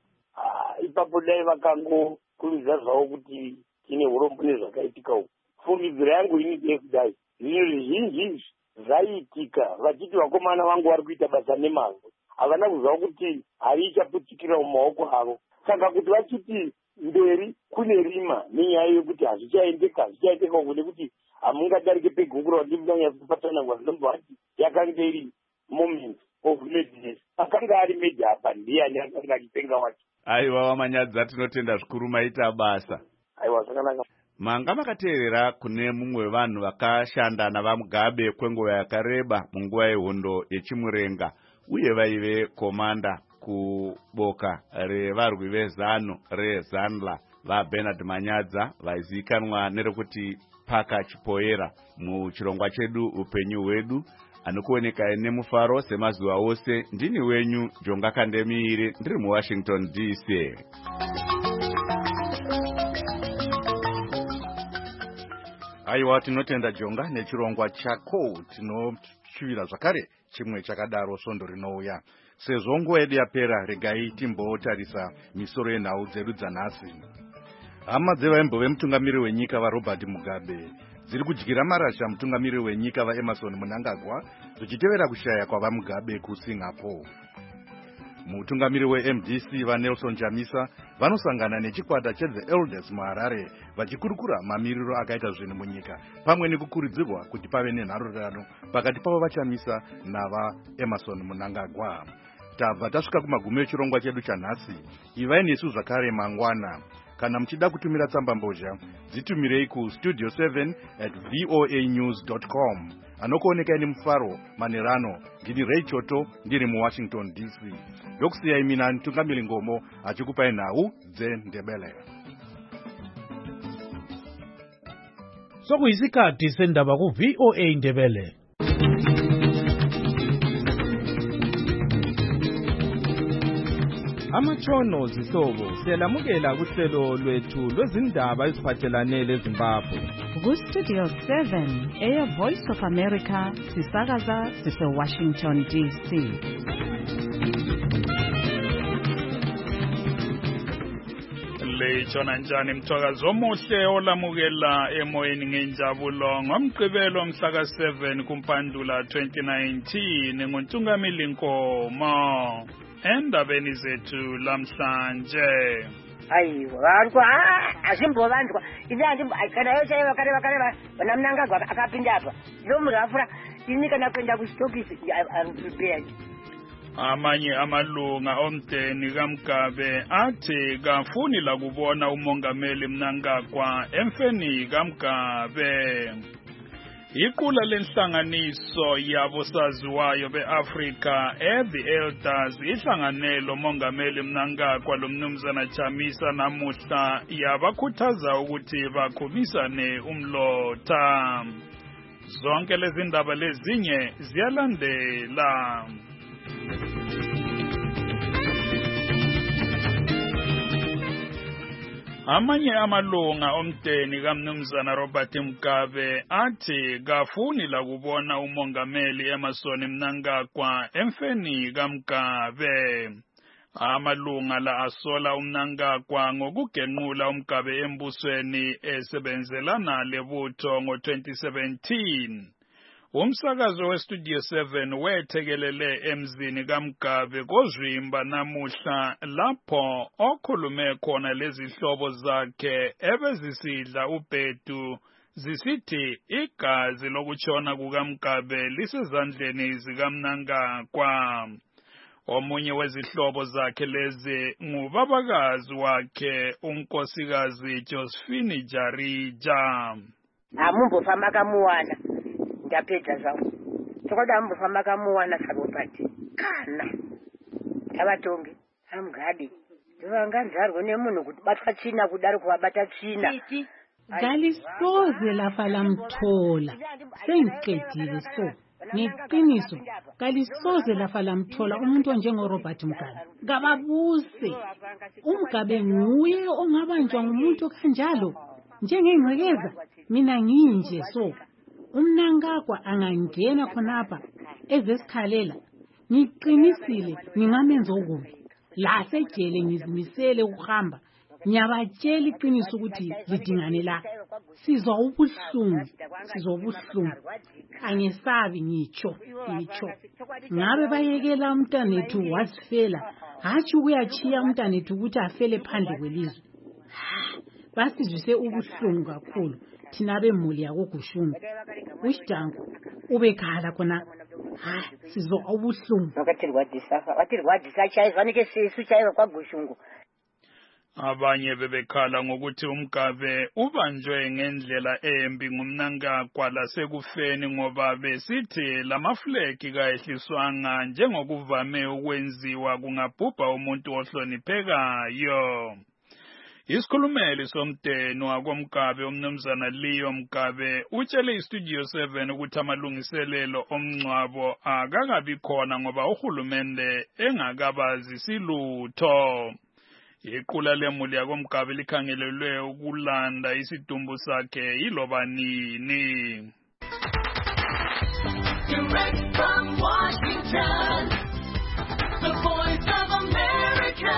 Ipapo dai vakangokurumidza zvavo kuti tine urombo nezvakaitika uku. Fungidziro yangu ini ndeyekudai zvinhu zvizhinji zvaiitika vachiti vakomana vangu vari kuita basa nemazvo havana kuziva kuti hari ichaputikira mumaoko avo. Saka kuti vachiti mberi kune rima nenyaya yekuti hazvichaendeka uku nekuti hamungadarike pegungura vandimudanya kupatsanangwa zvinobva vati yakanga iri moment of madness. Akanga ari made apa ndiyani akanga achipenga wacho. Aiwa vamanyadza tinotenda zvikuru maita basa. Aiwa zvakanaka. Manga makateerera kune mumwe wevanhu vakashanda navaMugabe kwenguva yakareba munguva yehondo yechimurenga uye vaive komanda kuboka revarwi vezano reZanla vaBernard Manyadza vaizivikanwa nerekuti Paka Chipoera. Muchirongwa chedu upenyu hwedu anokuoneka nemufaro semazuva ose. Ndini wenyu Jonga Kandemiire ndiri muWashington DC. Aiwa tinotenda Jonga nechirongwa chako. Tinoshuvira zvakare chimwe chakadaro svondo rinouya. Sezvo nguva yedu yapera regai timbotarisa misoro yenhau dzedu dzanhasi. Hama dzevaimbo vemutungamiri wenyika vaRobert Mugabe dziri kudyira marasha mutungamiri wenyika vaEmmerson Mnangagwa zvichitevera kushaya kwavaMugabe kuSingapore. Mutungamiri weMDC vaNelson Chamisa vanosangana nechikwata cheThe Elders muHarare vachikurukura mamiriro akaita zvinhu munyika pamwe nekukurudzirwa kuti pave nenharorano pakati pavo vaChamisa navaEmmerson Mnangagwa. Tabva tasvika kumagumo echirongwa chedu chanhasi. Ivai nesu zvakare mangwana. kana muchida kutumira tsamba mbozha dzitumirei kustudio 7@voanews.com. anokuoneka ini Mufaro Manerano, ndiri Ray Choto, ndiri muWashington DC. Ndokusiyai mina Mtungamiri Ngomo achikupai nhau dzeNdebele. Sokuyisikhathi sendaba ku VOA Ndebele. Amatshono zihlobo siyalamukela kuhlelo lwethu lwezindaba eziphathelane leZimbabwe. Ku-Studio 7 Air Voice of America sisakaza sise-Washington DC. Lechona njani mthwakazi omuhle olamukela emoyeni ngenjabulo ngomgqibelo mhla ka-7 kuMpandula 2019 nguNtungamili Nkomo. Endabeni zethu lamhlanje. Ayiwa vantu azimbovanzwa kana yose vakareva vana Mnangagwa akapinda apa yomurafura ini kana kuenda kustokisi prepared. Amanye amalunga omdeni kaMgabe athi kafuni la kubona umongameli Mnangagwa emfeni kaMgabe. Iqula lenhlanganiso yabosaziwayo beAfrika The Elders ihlanganelo mongameli Mnangagwa lomnumzana Chamisa namuhla yabakhuthaza ukuthi bakhumisane umlotha. Zonke lezi ndaba lezinye ziyalandela. Amanye amalunga omdeni kaMnumzana Robert Mugabe athi kafuni la kubona umongameli Emmerson Mnangagwa emfeni kaMgabe. Amalunga la asola uMnangagwa ngokugenqula uMgabe embusweni esebenzelana lebutho ngo-2017. Umsakazo weStudio 7 wethekelele emzini kaMgabe kozwimba namuhla lapho okhulume khona lezihlobo zakhe ebezisidla ubhedu zisithi igazi lokutshona kukaMgabe lisezandleni zikaMnangagwa. Omunye wezihlobo zakhe lezi ngubabakazi wakhe unkosikazi Josephine Jarija. Amumbofamba kamuwana ndapedza zvangu tokoda ambofamba kamuwana sabopati kana tavatonge amgadi vanganzarwe nemunhu kuti batwa tsvina kudari kuvabata tsvina kalisoze lafa lamthola sengiqedile so ngeqiniso kalisoze lafa lamthola umuntu onjengoRobert Mugabe ngababuse uMgabe nguye ongabanjwa ngumuntu kanjalo njengengcekeza mina nginje so uMnangagwa angangena khonapha ezesikhalela ngiqinisile ngingamenza okubi la sejele ngizimisele ukuhamba ngiyabatshela iqiniso ukuthi lidingane la sizwa ubuhlungu angesabi ngitsho ngabe bayekela umntanethu wasifela hatshi ukuyachiya umntanethu ukuthi afele phandle kwelizwe basizwise ubuhlungu kakhulu thina bemuli yakoGushungu uShidango ubekhala khona sizwa ubuhlungu watirwadisa chayizwa nike sisu chayizwa kwaGushungu. Abanye bebekhala ngokuthi uMgabe ubanjwe ngendlela embi nguMnangagwa lasekufeni ngoba besithi lamaflegi kayehliswanga njengokuvame ukwenziwa kungabhubha umuntu ohloniphekayo. Isikhulumeli somdeni wakoMgabe umnumzana Leo Mugabe utshele iStudio 7 ukuthi amalungiselelo omngcwabo akakabi khona ngoba uhulumende engakabazisi lutho. Iqula lemuli yakoMgabe likhangelelwe ukulanda isidumbu sakhe yiloba nini. Direct from Washington, the Voice of America.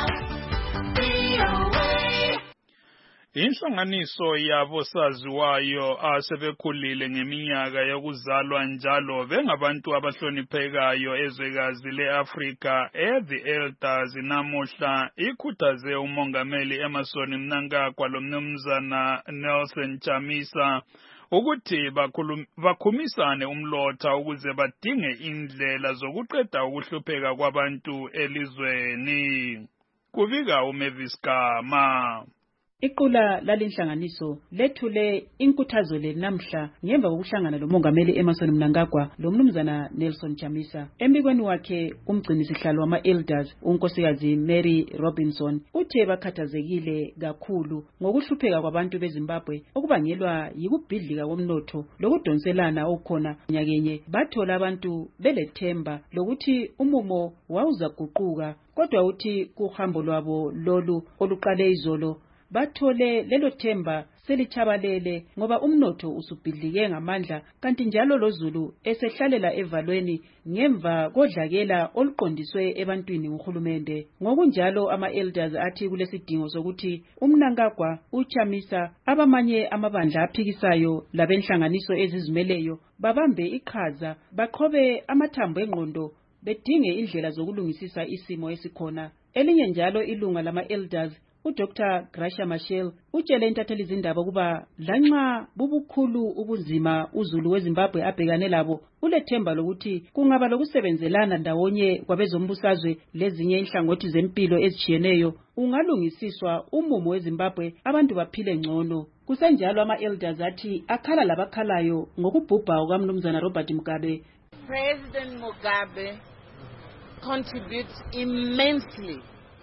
Inhlanganiso yabosaziwayo asebekhulile ngeminyaka yokuzalwa njalo bengabantu abahloniphekayo ezwekazi leAfrika The Elders namuhla ikhuthaze umongameli Emmerson Mnangagwa lomnumzana Nelson Chamisa ukuthi bakhumisane umlotha ukuze badinge indlela zokuqeda ukuhlupheka kwabantu elizweni. Kubika uMavis Gama. Iqula lalinhlanganiso lethule inkuthazo le namhla ngemva kokuhlangana lomongameli Emmerson Mnangagwa lomnumzana Nelson Chamisa. Embikweni wakhe umgcinisihlalo wama-elders unkosikazi Mary Robinson uthe bakhathazekile kakhulu ngokuhlupheka kwabantu beZimbabwe okubangelwa yikubhidlika komnotho lokudonselana okukhona nyakenye. Bathola abantu belethemba lokuthi umumo wawuzaguquka, kodwa uthi kuhambo lwabo lolu oluqale izolo bathole lelo themba selitshabalele ngoba umnotho usubhidlike ngamandla, kanti njalo loZulu esehlalela evalweni ngemva kodlakela oluqondiswe ebantwini nguhulumende. Ngokunjalo ama-elders athi kulesidingo sokuthi uMnangagwa, uChamisa, abamanye amabandla aphikisayo labenhlanganiso ezizimeleyo babambe iqhaza, baqhobe amathambo engqondo, bedinge indlela zokulungisisa isimo esikhona. Elinye njalo ilunga lama-elders uDr. Gracia Machel utshele intatheli zindaba ukuba lanxa bubukhulu ubunzima uZulu weZimbabwe abhekane labo, ulethemba lokuthi kungaba lokusebenzelana ndawonye kwabezombusazwe lezinye inhlangothi zempilo ezitshiyeneyo ungalungisiswa umumo weZimbabwe abantu baphile ngcono. Kusenjalo ama-elders athi akhala labakhalayo ngokubhubha kukaMnumzana Robert Mugabe. President Mugabe contributes immensely.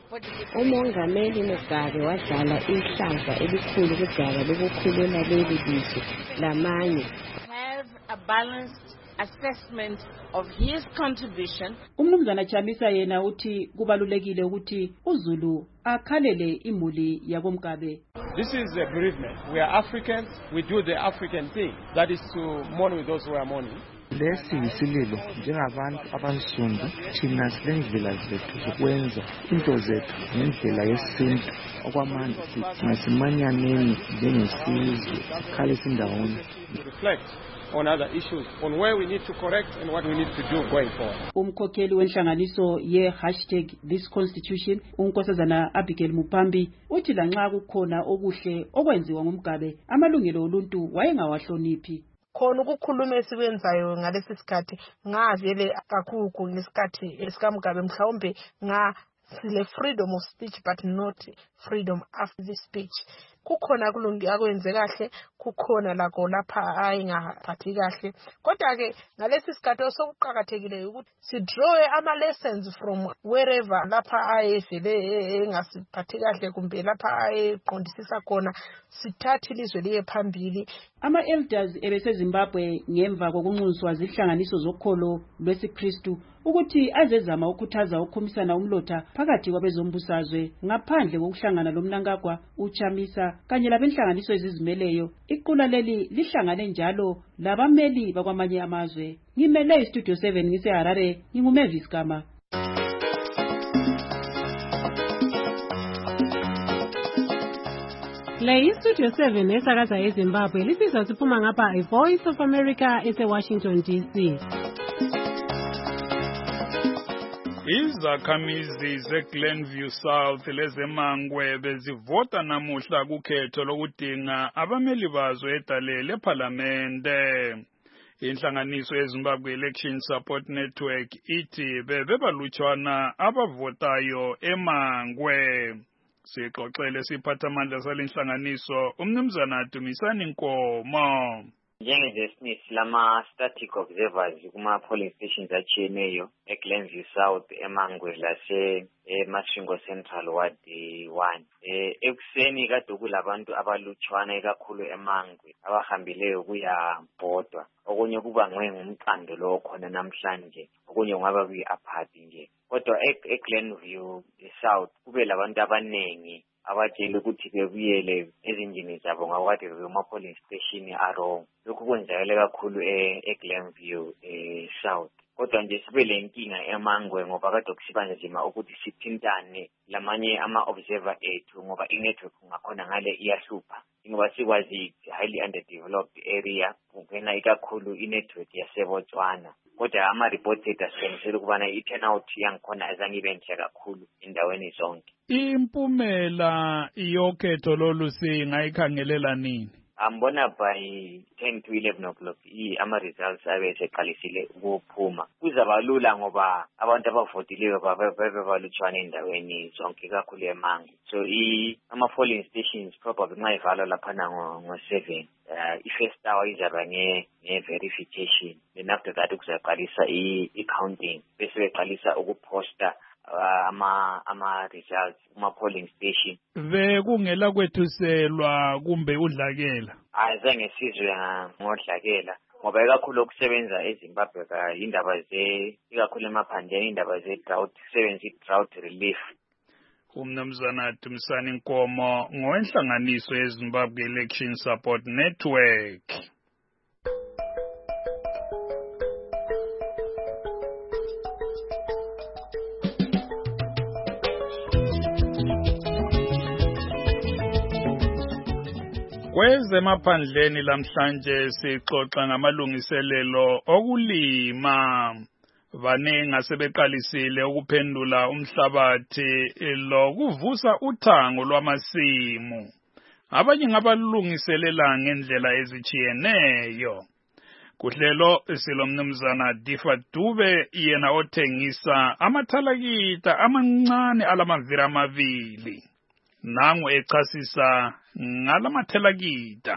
Umongameli Mugabe wadlala ihlaza elikhulu kudaba lokukhulula leli lizwe lamanye. Have a balanced assessment of his contribution. Umnumzana Chamisa yena uthi kubalulekile ukuthi uZulu akhalele imuli yakoMgabe. This is a bereavement. We are Africans. We do the African thing. That is to mourn with those who are mourning. Lesi yisililo njengabantu abansundu, thina silendlela zethu zokwenza into zethu ngendlela yesintu. Okwamanje simanyaneni njengesizwe sikhale sindawonye. Reflect on other issues, on where we need to correct and what we need to do going forward. Umkhokheli wenhlanganiso #ThisConstitution unkosazana Abigail Mupambi uthi lanxa kukhona okuhle okwenziwa ngumgabe, amalungelo oluntu wayengawahloniphi. Khona ukukhuluma esikwenzayo ngalesi sikhathi ngavele kakhulu ngesikhathi esikaMgabe, mhlawumbe sile freedom of speech but not freedom after the speech. Kukhona kulungi akwenze kahle, kukhona lakho lapha ayengaphathi kahle, kodwa ke ngalesi sikhathi osokuqhakathekile ukuthi si draw ama lessons from wherever lapha ayevele engasiphathi kahle kumbe lapha ayeqondisisa khona, sithathe ilizwe liye phambili. Ama-elders ebeseZimbabwe ngemva kokunxuswa zihlanganiso zokholo lwesiKristu ukuthi azezama ukukhuthaza ukukhumisana umlotha phakathi kwabezombusazwe ngaphandle kokuhlangana loMnangagwa, uChamisa kanye labenhlanganiso ezizimeleyo. Iqula leli lihlangane njalo labameli bakwamanye amazwe. Ngimele iStudio 7 ngiseHarare, nginguMavis Gama. Le iStudio 7 esakaza eZimbabwe lisizwa siphuma ngapha iVoice of America eseWashington DC. Izakhamizi zeGlenview South lezemangwe bezivota namuhla kukhetho lokudinga abameli bazo edale lephalamende. Inhlanganiso yeZimbabwe Election Support Network ithi bebalutshwana abavotayo emangwe. Sixoxele siphathamandla salenhlanganiso umnumzana Dumisani Nkomo. Njenge-Smith lama-static observers kuma-polling stations atshiyeneyo eGlenview South, eMangwe lase-Masvingo Central Ward 1. Ekuseni kade kulabantu abalutshwana ekakhulu eMangwe abahambileyo kuyabhodwa. Okunye kubangwe ngumqando lo khona namhlanje, okunye kungaba kuyi-aphathi nje. Kodwa eGlenview South kube labantu abanengi abatshela ukuthi bebuyele ezindlini zabo ngakade bema-polling station arong. Lokhu kwenzakele kakhulu eGlenview South. Kodwa nje sibe le nkinga eMangwe ngoba kade kusiba nzima ukuthi sithintane lamanye ama-observer ethu ngoba i-network ngakhona ngale iyahlupha. Ngoba sikwazi highly underdeveloped area, kungena ikakhulu i-network yaseBotswana. Kodwa ama-report ethu asiqinisele ukubana i-turnout yangikhona azange ibe nhle kakhulu endaweni zonke. Impumela yokhetho lolu singayikhangelela nini? ambona by 10 to 11 o'clock ama-results abe seqalisile ukuphuma. Kuzaba lula ngoba abantu abavotileyo babalutshwane endaweni zonke kakhulu eMango. So ama-polling stations probably nxa ivalwa laphana ngo-7 i-first hour izaba nge-verification, then after that kuzaqalisa i-counting bese beqalisa ukuposta ama-results kuma-polling station. Bekungela kwethuselwa kumbe udlakela? Azange sizwe ngodlakela ngoba ikakhulu okusebenza eZimbabwe indaba ikakhulu emaphandleni indaba ze-drought, kusebenza i-drought relief. Umnumzana Dumisani Nkomo ngowenhlanganiso yeZimbabwe Election Support Network. Kwezemaphandleni lamhlanje sixoxa ngamalungiselelo okulima. Baningi asebeqalisile ukuphendula umhlabathi lokuvusa uthango lwamasimu. Abanye ngabalungiselela ngendlela ezijiyeneyo. Kuhlelo silomnumzana Difa Dube yena othengisa amathalakita amancane alamaviri amabili. Nangu echasisa ngalamathalakita.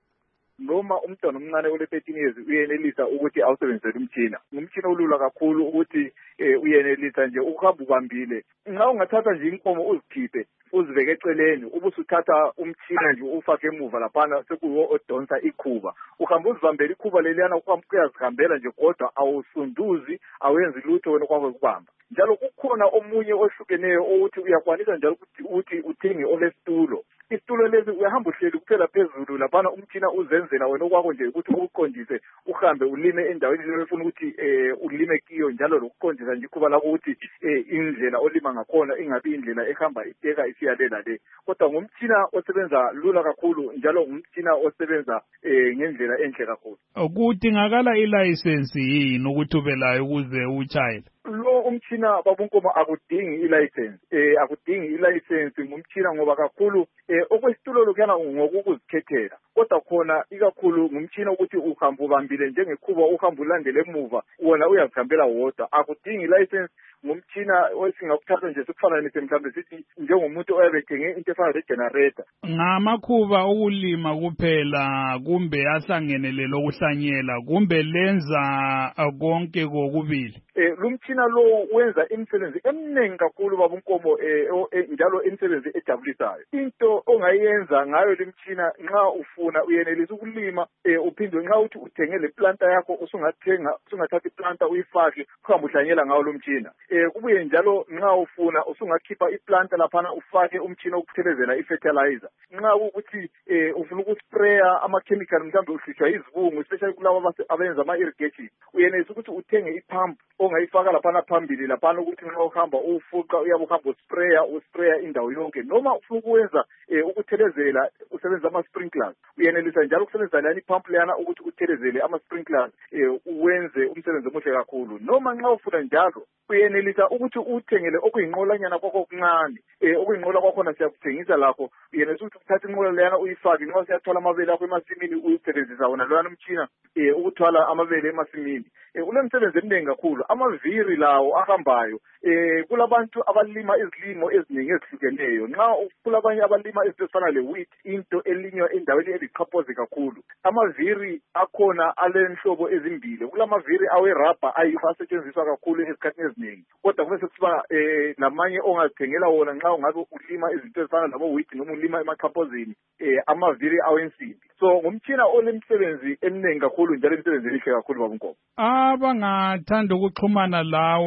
Noma umntwana omncane ole 13 years uyenelisa ukuthi awusebenzele umtshina. Umtshina ulula kakhulu ukuthi uyenelisa nje ukuhamba ubambile. Nxa ungathatha nje inkomo uzikhiphe uzibeke eceleni ubusuthatha umtshina nje ufake emuva laphana sekuwo odonsa ikhuba. Uhamba uzibambela ikhuba leliyana uyazihambela nje kodwa awusunduzi awenzi lutho wena kwakho kubamba. Njalo kukhona omunye ohlukeneyo ukuthi uyakwanisa njalo ukuthi uthenge olesitulo. Isitulo lezi uyahamba uhleli kuphela phezulu laphana umtshina uzenzela wena okwakho nje ukuthi uqondise uhambe ulime endaweni leyo ufuna ukuthi ulime kiyo njalo lokuqondisa nje kuba lapho ukuthi indlela olima ngakhona ingabi indlela ehamba iteka isiyalela le. Kodwa ngumtshina osebenza lula kakhulu njalo ngumtshina osebenza ngendlela enhle kakhulu. Kudingakala ilicense yini ukuthi ube layo ukuze utshayele? Lo umtshina babunkomo akudingi ilicense. Akudingi ilicense ngumtshina ngoba kakhulu okwesitulo lokuyana ngokuzikhethela. Kodwa khona ikakhulu ngumtshina ukuthi uhamba ubambile njengekhuba uhamba ulandele emuva wona uyazihambela wodwa. Akudingi ilicense. Ngumtshina osingakuthatha nje sikufananise mhlawumbe sithi njengomuntu oyabethenge into efana le-generator. Ngamakhuba ukulima kuphela kumbe ahlangenele lokuhlanyela kumbe lenza konke kokubili? Lumtshina lo wenza imisebenzi eminingi kakhulu babunkomo njalo imisebenzi ejabulisayo. Into ongayenza ngayo limtshina nxa ufuna uyenelisa ukulima uphinde nxa uthi uthengele planta yakho usungathatha iplanta uyifake uhambe uhlanyela ngawo lumtshina. Kubuye njalo nxa ufuna usungakhipha iplanta laphana ufake umtshina okuthelezela ifertilizer. Nxa ukuthi ufuna ukuspraya ama-chemical mhlawumbe uhlutshwa izibungu especially kulabo abenza ama-irrigation uyenelisa ukuthi uthenge ipump ongayifaka laphana phambili laphana ukuthi nxa uhamba ufuqa uyabe uhamba uspraya indawo yonke. Noma ufuna ukwenza ukuthelezela usebenzisa ama-sprinklers uyenelisa njalo ukusebenzisa lani ipump leyana ukuthi uthelezele ama-sprinklers uwenze umsebenzi omuhle kakhulu. Noma nxa ufuna njalo uyenelisa ukuthi uthengele okuyinqolanyana kwakho okuncane. Okuyinqola kwakhona siyakuthengisa lakho uyenelisa ukuthi uthathe inqola leyana uyifake nxa siyathola amabele akho emasimini uyisebenzisa wona loyana umtshina ukuthwala amabele emasimini. Ulemsebenzi eminingi kakhulu. Amaviri lawo ahambayo kulabantu abalima izilimo eziningi ezihlukeneyo. Nxa kulabanye abalima izinto ezifana le-wheat into elinywa endaweni eliqhaphozi kakhulu. Amaviri akhona alenhlobo ezimbili. Kulamaviri awerabha ayiwo asetshenziswa kakhulu ezikhathini eziningi. Kodwa kube sekusiba namanye ongazithengela wona nxa ungabe ulima izinto ezifana labo-wheat noma ulima emaqhaphozini amaviri awensimbi. So ngumtshina olemsebenzi eminingi kakhulu njalo imisebenzi emihle kakhulu babunkomo. Abangathanda ukuxhumana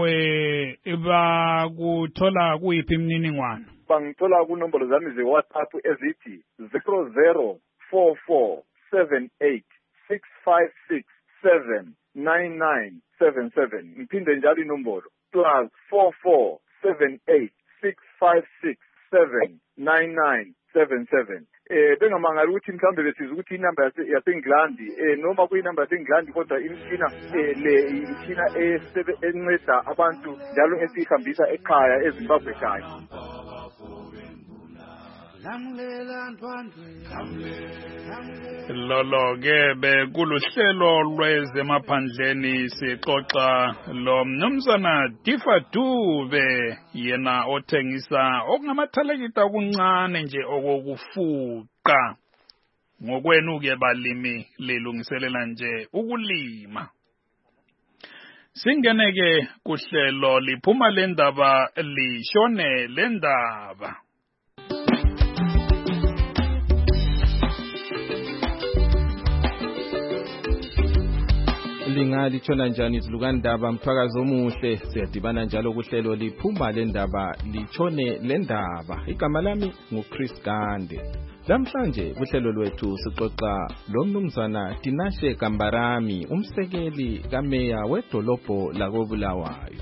lawe bakuthola kuyiphi imininingwane? Bangithola kunombolo zami ze-WhatsApp ezithi 00447865679977. Ngiphinde njalo inombolo +447865679977. Bengamangali ukuthi mhlawumbe besiza ukuthi inamba yaseNgilandi noma kuyinamba yaseNgilandi kodwa imtshina le imtshina enceda abantu njalo esihambisa ekhaya eZimbabwe kanye. Lolo-ke bekuluhlelo lwezemaphandleni sixoxa lo mnumzana Difa Dube yena othengisa okungamathalekita okuncane nje okokufuqa. Ngokwenu-ke balimi lilungiselela nje ukulima. Singene-ke kuhlelo liphuma lendaba lishone lendaba. Lingalitshona njani izilukandaba mthwakazi omuhle siyadibana njalo kuhlelo liphuma lendaba litshone lendaba. Igama lami nguChris Gande. Namhlanje kuhlelo lwethu sixoxa lo mnumzana Tinashe Kambarami, umsekeli kameya wedolobho lakoBulawayo.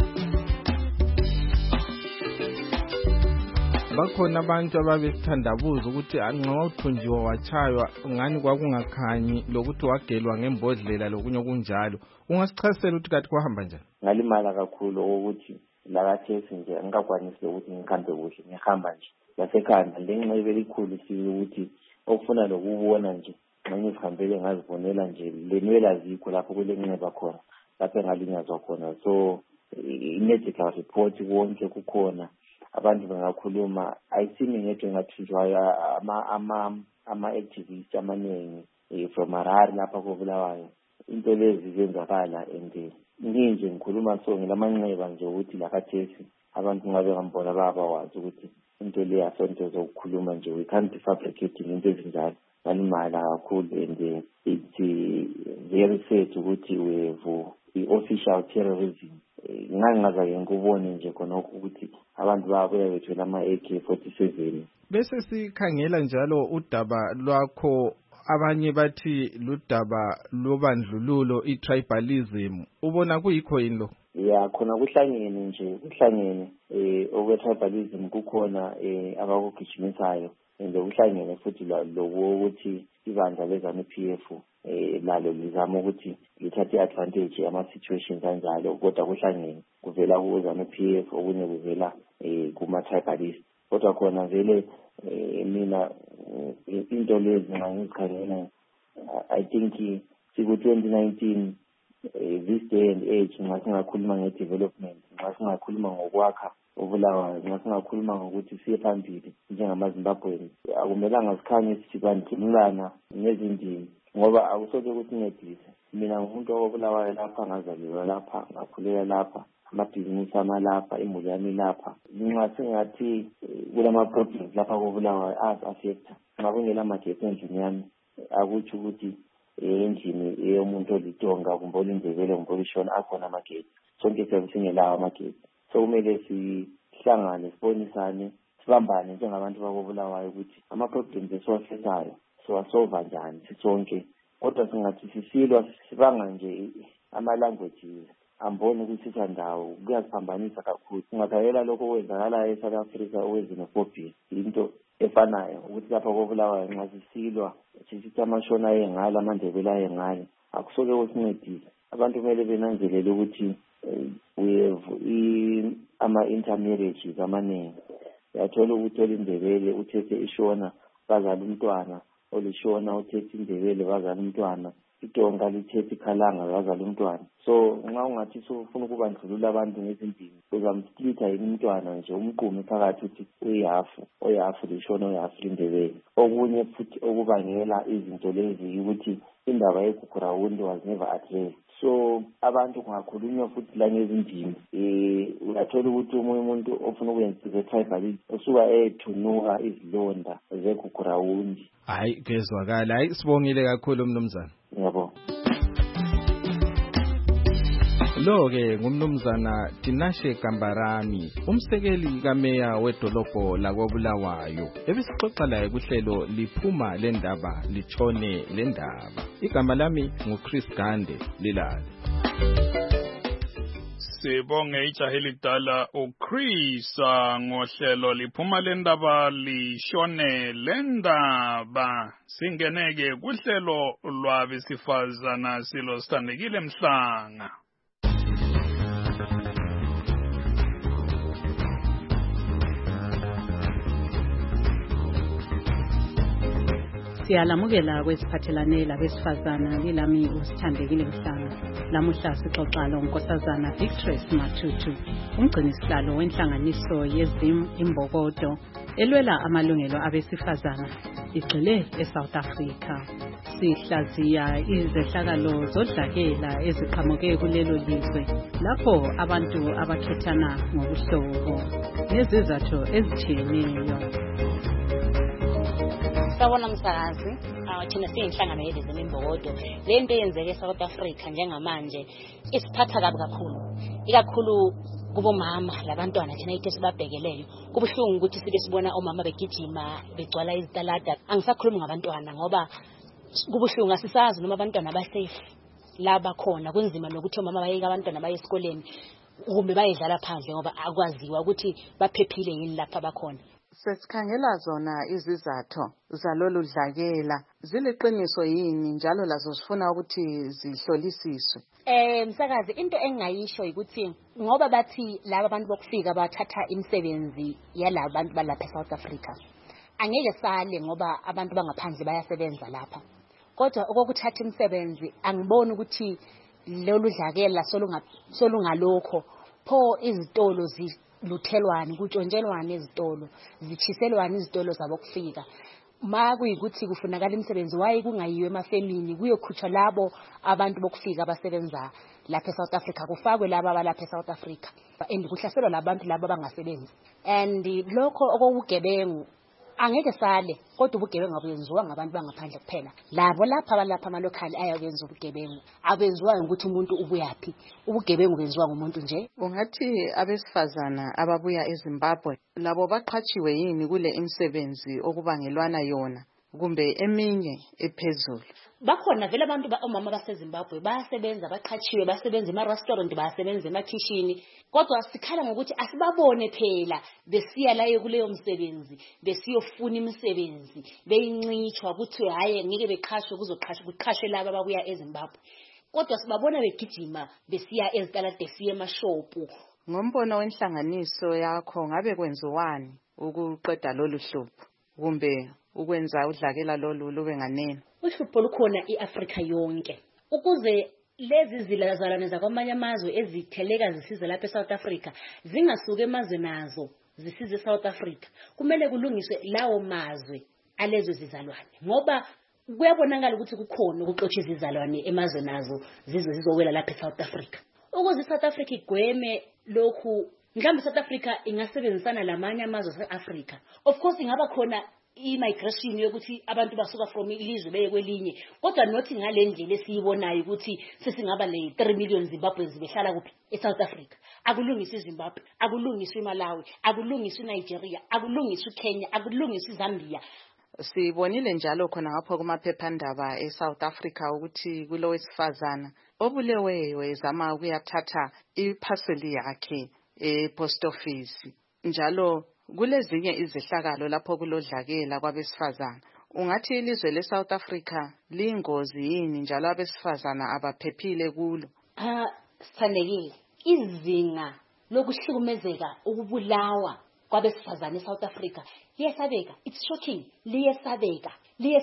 Bakhona abantu ababethandabuza ukuthi nxa uthunjiwe wachaywa ngani kwakungakhanyi lokuthi wagelwa ngembodlela lokunye okunjalo. Ungasichasela ukuthi kathi kwahamba njani? Ngalimala kakhulu ukuthi lakathesi nje angikakwanisi ukuthi ngikhambe kuhle ngihamba nje lasekhanda ngenxa elikhulu sike ukuthi okufuna lokubona nje nxa ngihambele ngazibonela nje lenwele azikho lapho kule nxeba khona lapho engalinyazwa khona. So i-medical report wonke kukhona abantu bengakhuluma ayisimi ngedwa engathunjwayo ama-activists amaningi from Harare lapha koBulawayo into lezi zenzakala and nginje ngikhuluma so ngilamanxeba nje ukuthi lakathesi abantu ngabe ngambona babawazi ukuthi into le asonto zokukhuluma nje we can't fabricate into ezinjalo. Ngalimala kakhulu and it's very sad ukuthi we have i-official terrorism. Ngangaza-ke ngikubone nje khona ukuthi abantu babuya bethwele ama-AK-47. Bese sikhangela njalo udaba lwakho, abanye bathi ludaba lobandlululo, i-tribalism. Ubona kuyikho yini lo? Ya khona kuhlangene nje, kuhlangene okwe-tribalism kukhona abakugijimisayo and kuhlangene futhi lokuthi ibandla lezanu-PF nalo lizama ukuthi lithathe i-advantage ama-situations anjalo, kodwa kuhlangene kuvela kuzanu-PF okunye kuvela kuma-tribalist. Kodwa khona vele mina into lezi ngangizikhangela I think siku-2019 this day and age nxa singakhuluma nge-development, nxa singakhuluma ngokwakha uBulawayo, nxa singakhuluma ngokuthi siye phambili njengamaZimbabweni, akumelanga sikhanye sibandlululana ngezindimi ngoba akusoke kusincedise. Mina ngumuntu oBulawayo lapha, ngazalelwa lapha, ngakhulela lapha, amabhizinisi amalapha, imuli yami lapha. Nxa singathi kulama-problems lapha koBulawayo as-affecta, nxa kungela magetsi endlini yami akutsho ukuthi endlini yomuntu olitonga kumbe olindebele kumbe olishona akhona amagetsi. Sonke siyabe singelawo amagetsi. So kumele sihlangane, sibonisane, sibambane njengabantu bakoBulawayo ukuthi ama-problems esiwafesayo siwasolva njani sisonke. Kodwa singathi sisilwa sibanga nje ama-languages ambone ukuthi sithandawo kuyasiphambanisa kakhulu. Singakhayela lokho okwenzakalayo eSouth Africa okwezinophobia into efanayo ukuthi lapha koBulawayo nxa sisilwa sithi amashona ayengala amandebele ayengala akusoke kusincedise. Abantu kumele benanzelele ukuthi we have ama-intermarriages amaningi. Uyathola ukuthi olindebele uthethe ishona bazala umntwana, olishona uthethe indebele bazala umntwana, itonga lithethe ikhalanga bazala umntwana. So nxa ungathi ufuna ukubandlulula abantu ngezindimi uzamsplitha yini umntwana nje umqume phakathi ukuthi uyihafu, oyihafu lishona, oyihafu lindebele. Okunye futhi okubangela izinto lezi ukuthi indaba yeGugurawundi was never addressed. So abantu kungakhulunywa futhi la ngezindimi uyathola ukuthi umunye umuntu ofuna ukwenza tribalism usuka ethunuka izilonda zeGugurawundi. Hayi kezwakala. Hayi sibongile kakhulu mnumzana. Yebo. Lo-ke ngumnumzana Tinashe Kambarami, umsekeli kameya wedolobho lakoBulawayo. Ebesixoxa laye kuhlelo liphuma lendaba litshone lendaba. Igama lami nguChris Gande Lilala. Sibonge ijaha elidala uChris ngohlelo liphuma lendaba lishone lendaba. Singeneke kuhlelo lwabesifazana silo sithandekile Mhlanga. Siyalamukela kwesiphathelane labesifazana lilami usithandekile Mhlanga. Lamuhla sixoxa lonkosazana Victress Matutu, umgcinisihlalo wenhlanganiso yezim imbokodo elwela amalungelo abesifazana igxile eSouth Africa. Sihlaziya izehlakalo zodlakela eziqhamuke kulelo lizwe lapho abantu abakhethana ngobuhlobo nezizathu ezitshiyeneyo. Sawona msakazi, thina siyinhlangano yezizwe imbokodo. Le nto yenzeke eSouth Africa njengamanje isiphatha kabi kakhulu. Ikakhulu kubomama labantwana thina ithe sibabhekeleyo. Kubuhlungu ukuthi sibe sibona omama begijima begcwala izitalada. Angisakhulumi ngabantwana ngoba kubuhlungu asisazi noma abantwana basafe laba khona. Kunzima nokuthi omama bayeke abantwana baye esikoleni kumbe bayedlala phandle ngoba akwaziwa ukuthi baphephile yini lapha bakhona. Sesikhangela zona izizathu zalolu dlakela ziliqiniso yini njalo lazo zifuna ukuthi zihlolisiswe. Msakazi, into engayisho ukuthi ngoba bathi laba abantu bokufika bathatha imisebenzi yalabo bantu balapha eSouth Africa, angeke sale ngoba abantu bangaphandle bayasebenza lapha. Kodwa okukuthatha imisebenzi angiboni ukuthi lolu dlakela solungalokho. Pho izitolo luthelwani kutshontshelwane izitolo zichiselwane izitolo zabo kufika makuyikuthi kufunakala imisebenzi waye kungayiwe emafemini kuyokhutshwa labo abantu bokufika abasebenza lapha eSouth Africa kufakwe labo abalapha eSouth Africa and kuhlaselwa labantu labo abangasebenzi and lokho okubugebengu angeke sale kodwa ubugebengu abuyenziwa ngabantu bangaphandle kuphela labo lapha abalapha amalokali ayayenza ubugebengu abenziwa ukuthi umuntu ubuyaphi ubugebengu benziwa ngumuntu nje. Ungathi abesifazana ababuya eZimbabwe labo baqhatshiwe yini kule imisebenzi okubangelwana yona kumbe eminye ephezulu? Bakhona vele abantu omama baseZimbabwe bayasebenza baqhatshiwe basebenza ema-restaurant bayasebenza ema-kitchen kodwa sikhala ngokuthi asibabone phela besiya la kuleyo msebenzi besiyofuna imisebenzi beyincitshwa ukuthi hayi ngeke beqhashwe kuqhashwe laba ababuya eZimbabwe kodwa sibabona begijima besiya ezitalade besiya emashopu. Ngombono wenhlanganiso yakho ngabe kwenziwani ukuqeda lolu hlupho kumbe ukwenza udlakela lolu lube nganene? Uhlupho lukhona iAfrika yonke ukuze lezi zilazalwane zakwamanye amazwe ezitheleka zisiza lapha eSouth Africa zingasuke emazwe nazo zisize eSouth Africa kumele kulungiswe lawo mazwe alezo zizalwane ngoba kuyabonakala ukuthi kukhona ukuxotsha izizalwane emazwe nazo zizowela lapha eSouth Africa ukuze iSouth Africa igweme lokhu. Mhlawumbe iSouth Africa ingasebenzisana lamanye amazwe aseAfrica. Of course ingaba khona i-migration yokuthi abantu basuka from ilizwe beye kwelinye kodwa nothi ngale ndlela esiyibonayo ukuthi sesingaba le 3 million Zimbabweans behlala kuphi eSouth Africa. Akulungiswe iZimbabwe, akulungiswe iMalawi, akulungiswe iNigeria, akulungiswe iKenya, akulungiswe iZambia. Sibonile njalo khona ngapho kumaphephandaba eSouth Africa ukuthi kulo wesifazana obuleweyo ezama ukuyathatha iphaseli yakhe epost office njalo kulezinye izehlakalo lapho kulodlakela kwabesifazana. Ungathi ilizwe leSouth Africa liyingozi yini njalo abesifazana abaphephile kulo? Sithandekile izinga lokuhlukumezeka ukubulawa kwabesifazana eSouth Africa liyesabeka. It's shocking. Liyesabeka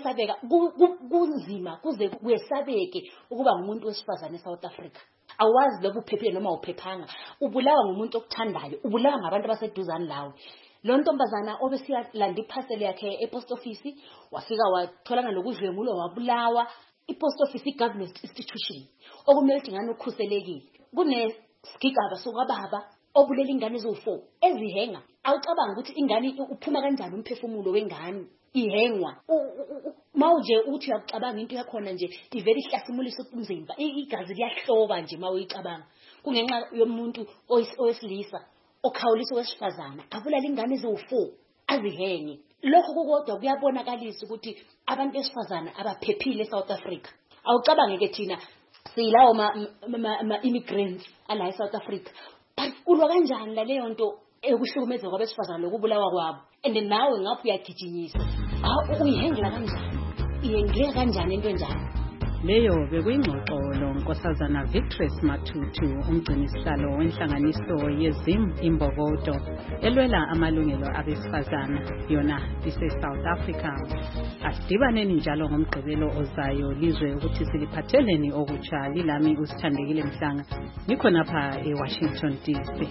kunzima kuze kuyesabeke ukuba ngumuntu wesifazana eSouth Africa. Awazi lobu uphephile noma uphephanga ubulawa ngumuntu okuthandayo ubulawa ngabantu abaseduzane lawe. Lo ntombazana obesiyalanda iphaseli yakhe epost office wafika watholana lokudlwengulo wabulawa. Ipost office i-government institution okumele ukuthi ngani ukhuselekile kunesigigaba sokababa obulela ingane eziwu4 ezihenga. Awucabanga ukuthi ingane uphuma kanjani umphefumulo wengane ihengwa mawuje uthi uyacabanga into yakhona nje ivele ihlasimulisa umzimba igazi liyahloba nje mawuyicabanga kungenxa yomuntu owesilisa okhawulisa wesifazana abulala ingane eziwu4 azihenge. Lokho kukodwa kuyabonakalisa ukuthi abantu besifazana abaphephile eSouth Africa. Awucabange ke thina silawo ma immigrants ala eSouth Africa but kulwa kanjani la leyo nto ekuhlukumeza kwabesifazana lokubulawa kwabo and nawe ngapho uyagijinyisa uyihengela kanjani ihengela kanjani into enjalo Leyo bekuyingxoxo Nkosazana Victress Matutu, umgcinisihlalo wenhlanganiso yeZim Imbokodo elwela amalungelo abesifazana yona ise-South Africa. Asidibaneni njalo ngomgqibelo ozayo lizwe ukuthi siliphatheleni okutsha. Lilami uSithandekile Mhlanga, nikhonapha eWashington DC.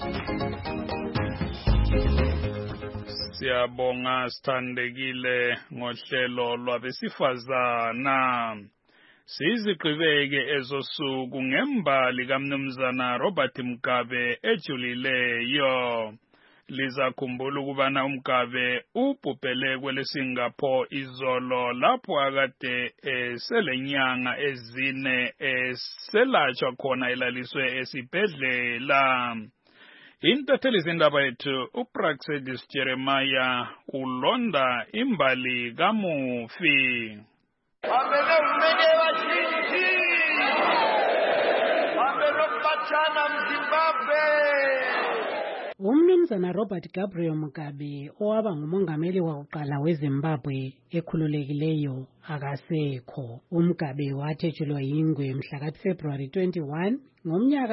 Siyabonga Sithandekile ngohlelo lwabesifazana. Sizigqibeke ezosuku ngembali kaMnumzana Robert Mugabe ejulileyo. Lizakhumbula ukubana uMugabe ubhubhele kwele Singapore izolo lapho akade selenyanga ezine selatshwa khona elaliswe esibhedlela. Intatheli zindaba yethu uPraxedis Jeremiah ulonda imbali kamufi. Umnumzana Robert Gabriel Mugabe owaba ngumongameli wakuqala weZimbabwe ekhululekileyo akasekho. UMugabe wathetshelwa yingwe mhla kaFebruary 21 ngomnyaka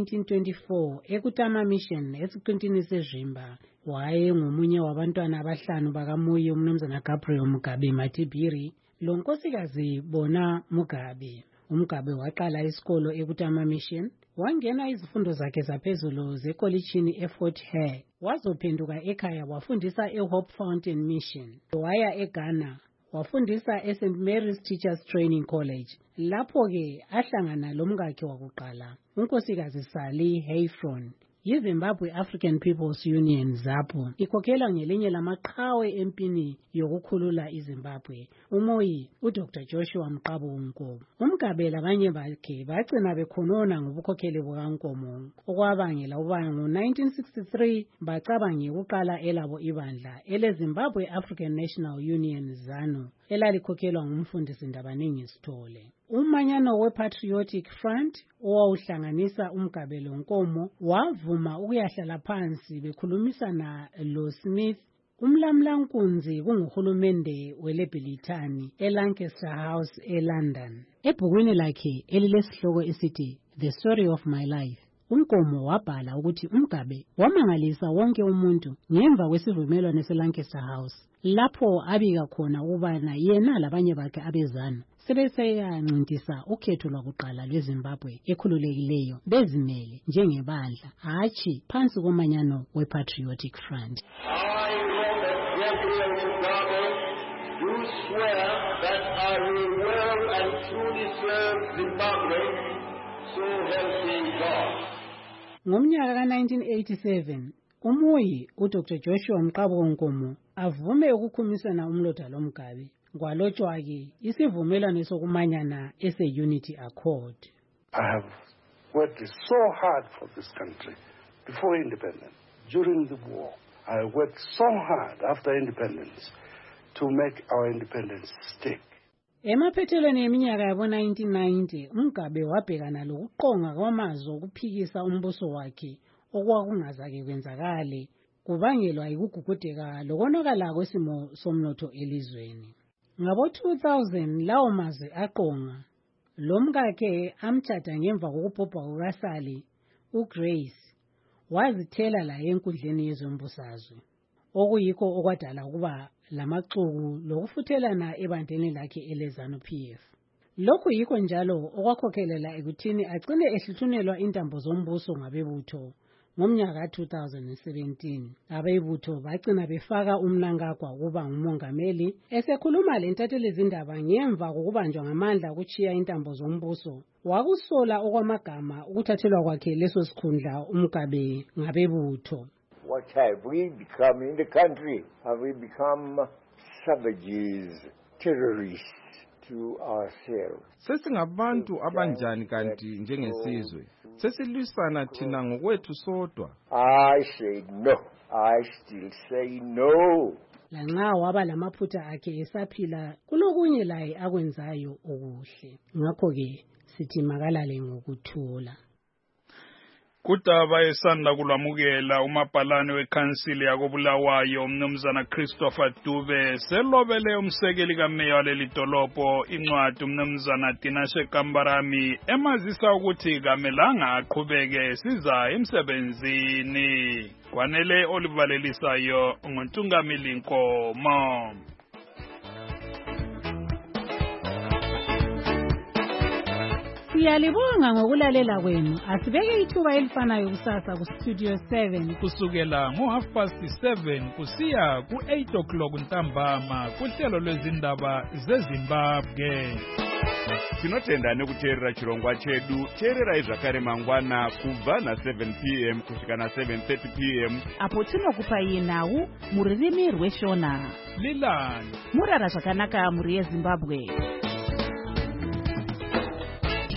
ka1924 eKutama Mission esiqintini seZimba. Wayengomunye wabantwana abahlanu bakaMuyi umnumzana Gabriel Mugabe Matibiri lonkosikazi Bona Mugabe. UMugabe waqala isikolo eKutama Mission, wangena izifundo zakhe zaphezulu zekolitshini eFort Hare, wazophenduka ekhaya wafundisa eHope Fountain Mission. Waya eGhana wafundisa eSt Mary's Teachers Training College, lapho-ke ahlangana lomkakhe wakuqala unkosikazi Sally Hayfron. yiZimbabwe African People's Union ZAPU ikhokhela ngelinye lamaqhawe empini yokukhulula iZimbabwe. Umoyi uDr Joshua Mqabunko. uMugabe labanye bakhe bagcina bekhonona ngobukhokheli bukaNkomo, okwabangela uba ngo1963 bacabange ukuqala elabo ibandla eleZimbabwe African National Union ZANU elalikhokhelwa ngumfundisi Ndabaningi Sithole. Umanyano wePatriotic Front owawuhlanganisa uMugabe loNkomo wavuma ukuyahlala phansi bekhulumisana loSmith, umlamlankunzi kunguhulumende weLebhilithani eLancaster House eLondon. Ebhukwini lakhe elilesihloko esithi The Story of My Life, uNkomo wabhala ukuthi uMugabe wamangalisa wonke umuntu ngemva kwesivumelwano seLancaster House, lapho abika khona ukubana yena labanye bakhe abezana sebeseyancintisa ukhetho lwakuqala lweZimbabwe ekhululekileyo bezimele njengebandla, hatshi phansi komanyano wePatriotic Front. I, Robert Gabriel Mugabe, do swear that I will well and truly serve Zimbabwe, so help me God. Ngomnyaka ka1987 uMoyi uDr Joshua Mqabunko avume ukukhumisana umlotha loMugabe. Kwalotshwa-ke isivumelwano sokumanyana ese-Unity Accord. I have worked so hard for this country before independence, during the war. I worked so hard after independence to make our independence stick. Emaphethelweni eminyaka yabo-1990 uMugabe wabhekana lokuqonga kwamazwi okuphikisa umbuso wakhe okwakungazake kwenzakale, kubangelwa yikugugudeka lokonakala kwesimo somnotho elizweni. Ngabo-2000 lawo mazwi aqonga, lomkakhe amthatha ngemva kokubhubha kukaSally, uGrace wazithela la enkundleni yezombusazwe, okuyikho okwadala ukuba lamaxuku lokufuthelana ebandleni lakhe eleZANU-PF. Lokhu yikho njalo okwakhokhelela ekuthini agcine ehluthunelwa intambo zombuso ngabebutho. Ngomnyaka 2017 abebutho bagcina befaka uMnangagwa ukuba ngumongameli. Esekhuluma lentatheli zindaba ngemva kokubanjwa ngamandla ukuchiya intambo zombuso, wakusola okwamagama ukuthathelwa kwakhe leso sikhundla uMugabe ngabebutho. What have we become in the country? Have we become savages, terrorists to ourselves? Sesingabantu abanjani kanti njengesizwe? Sesilwisana thina ngokwethu sodwa. I say no. I still say no. Lanxa waba lamaphutha akhe esaphila, kulokunye laye akwenzayo okuhle. Ngakho ke sithi makalale ngokuthula. Kudaba esanda kulwamukela umabhalane wekhansili yakobulawayo umnumzana Christopher Dube selobele umsekeli kameya waleli dolobho incwadi umnumzana Dinashe Kambarami emazisa ukuthi kamelanga aqhubeke siza emsebenzini. Kwanele olivalelisayo ngontungamili Nkomo. Siyalibonga ngokulalela kwenu. Asibeke ithuba elifanayo kusasa ku Studio 7 kusukela ngo7:30 kusiya ku8 ntambama kuhlelo lwezindaba zeZimbabwe. Tinotenda nekuteerera chirongwa chedu. Teererai zvakare mangwana kubva na7 p.m. kusvika na7:30 p.m. apo tinokupai nhau muririmi rweshona. Lilani murara zvakanaka muri yeZimbabwe.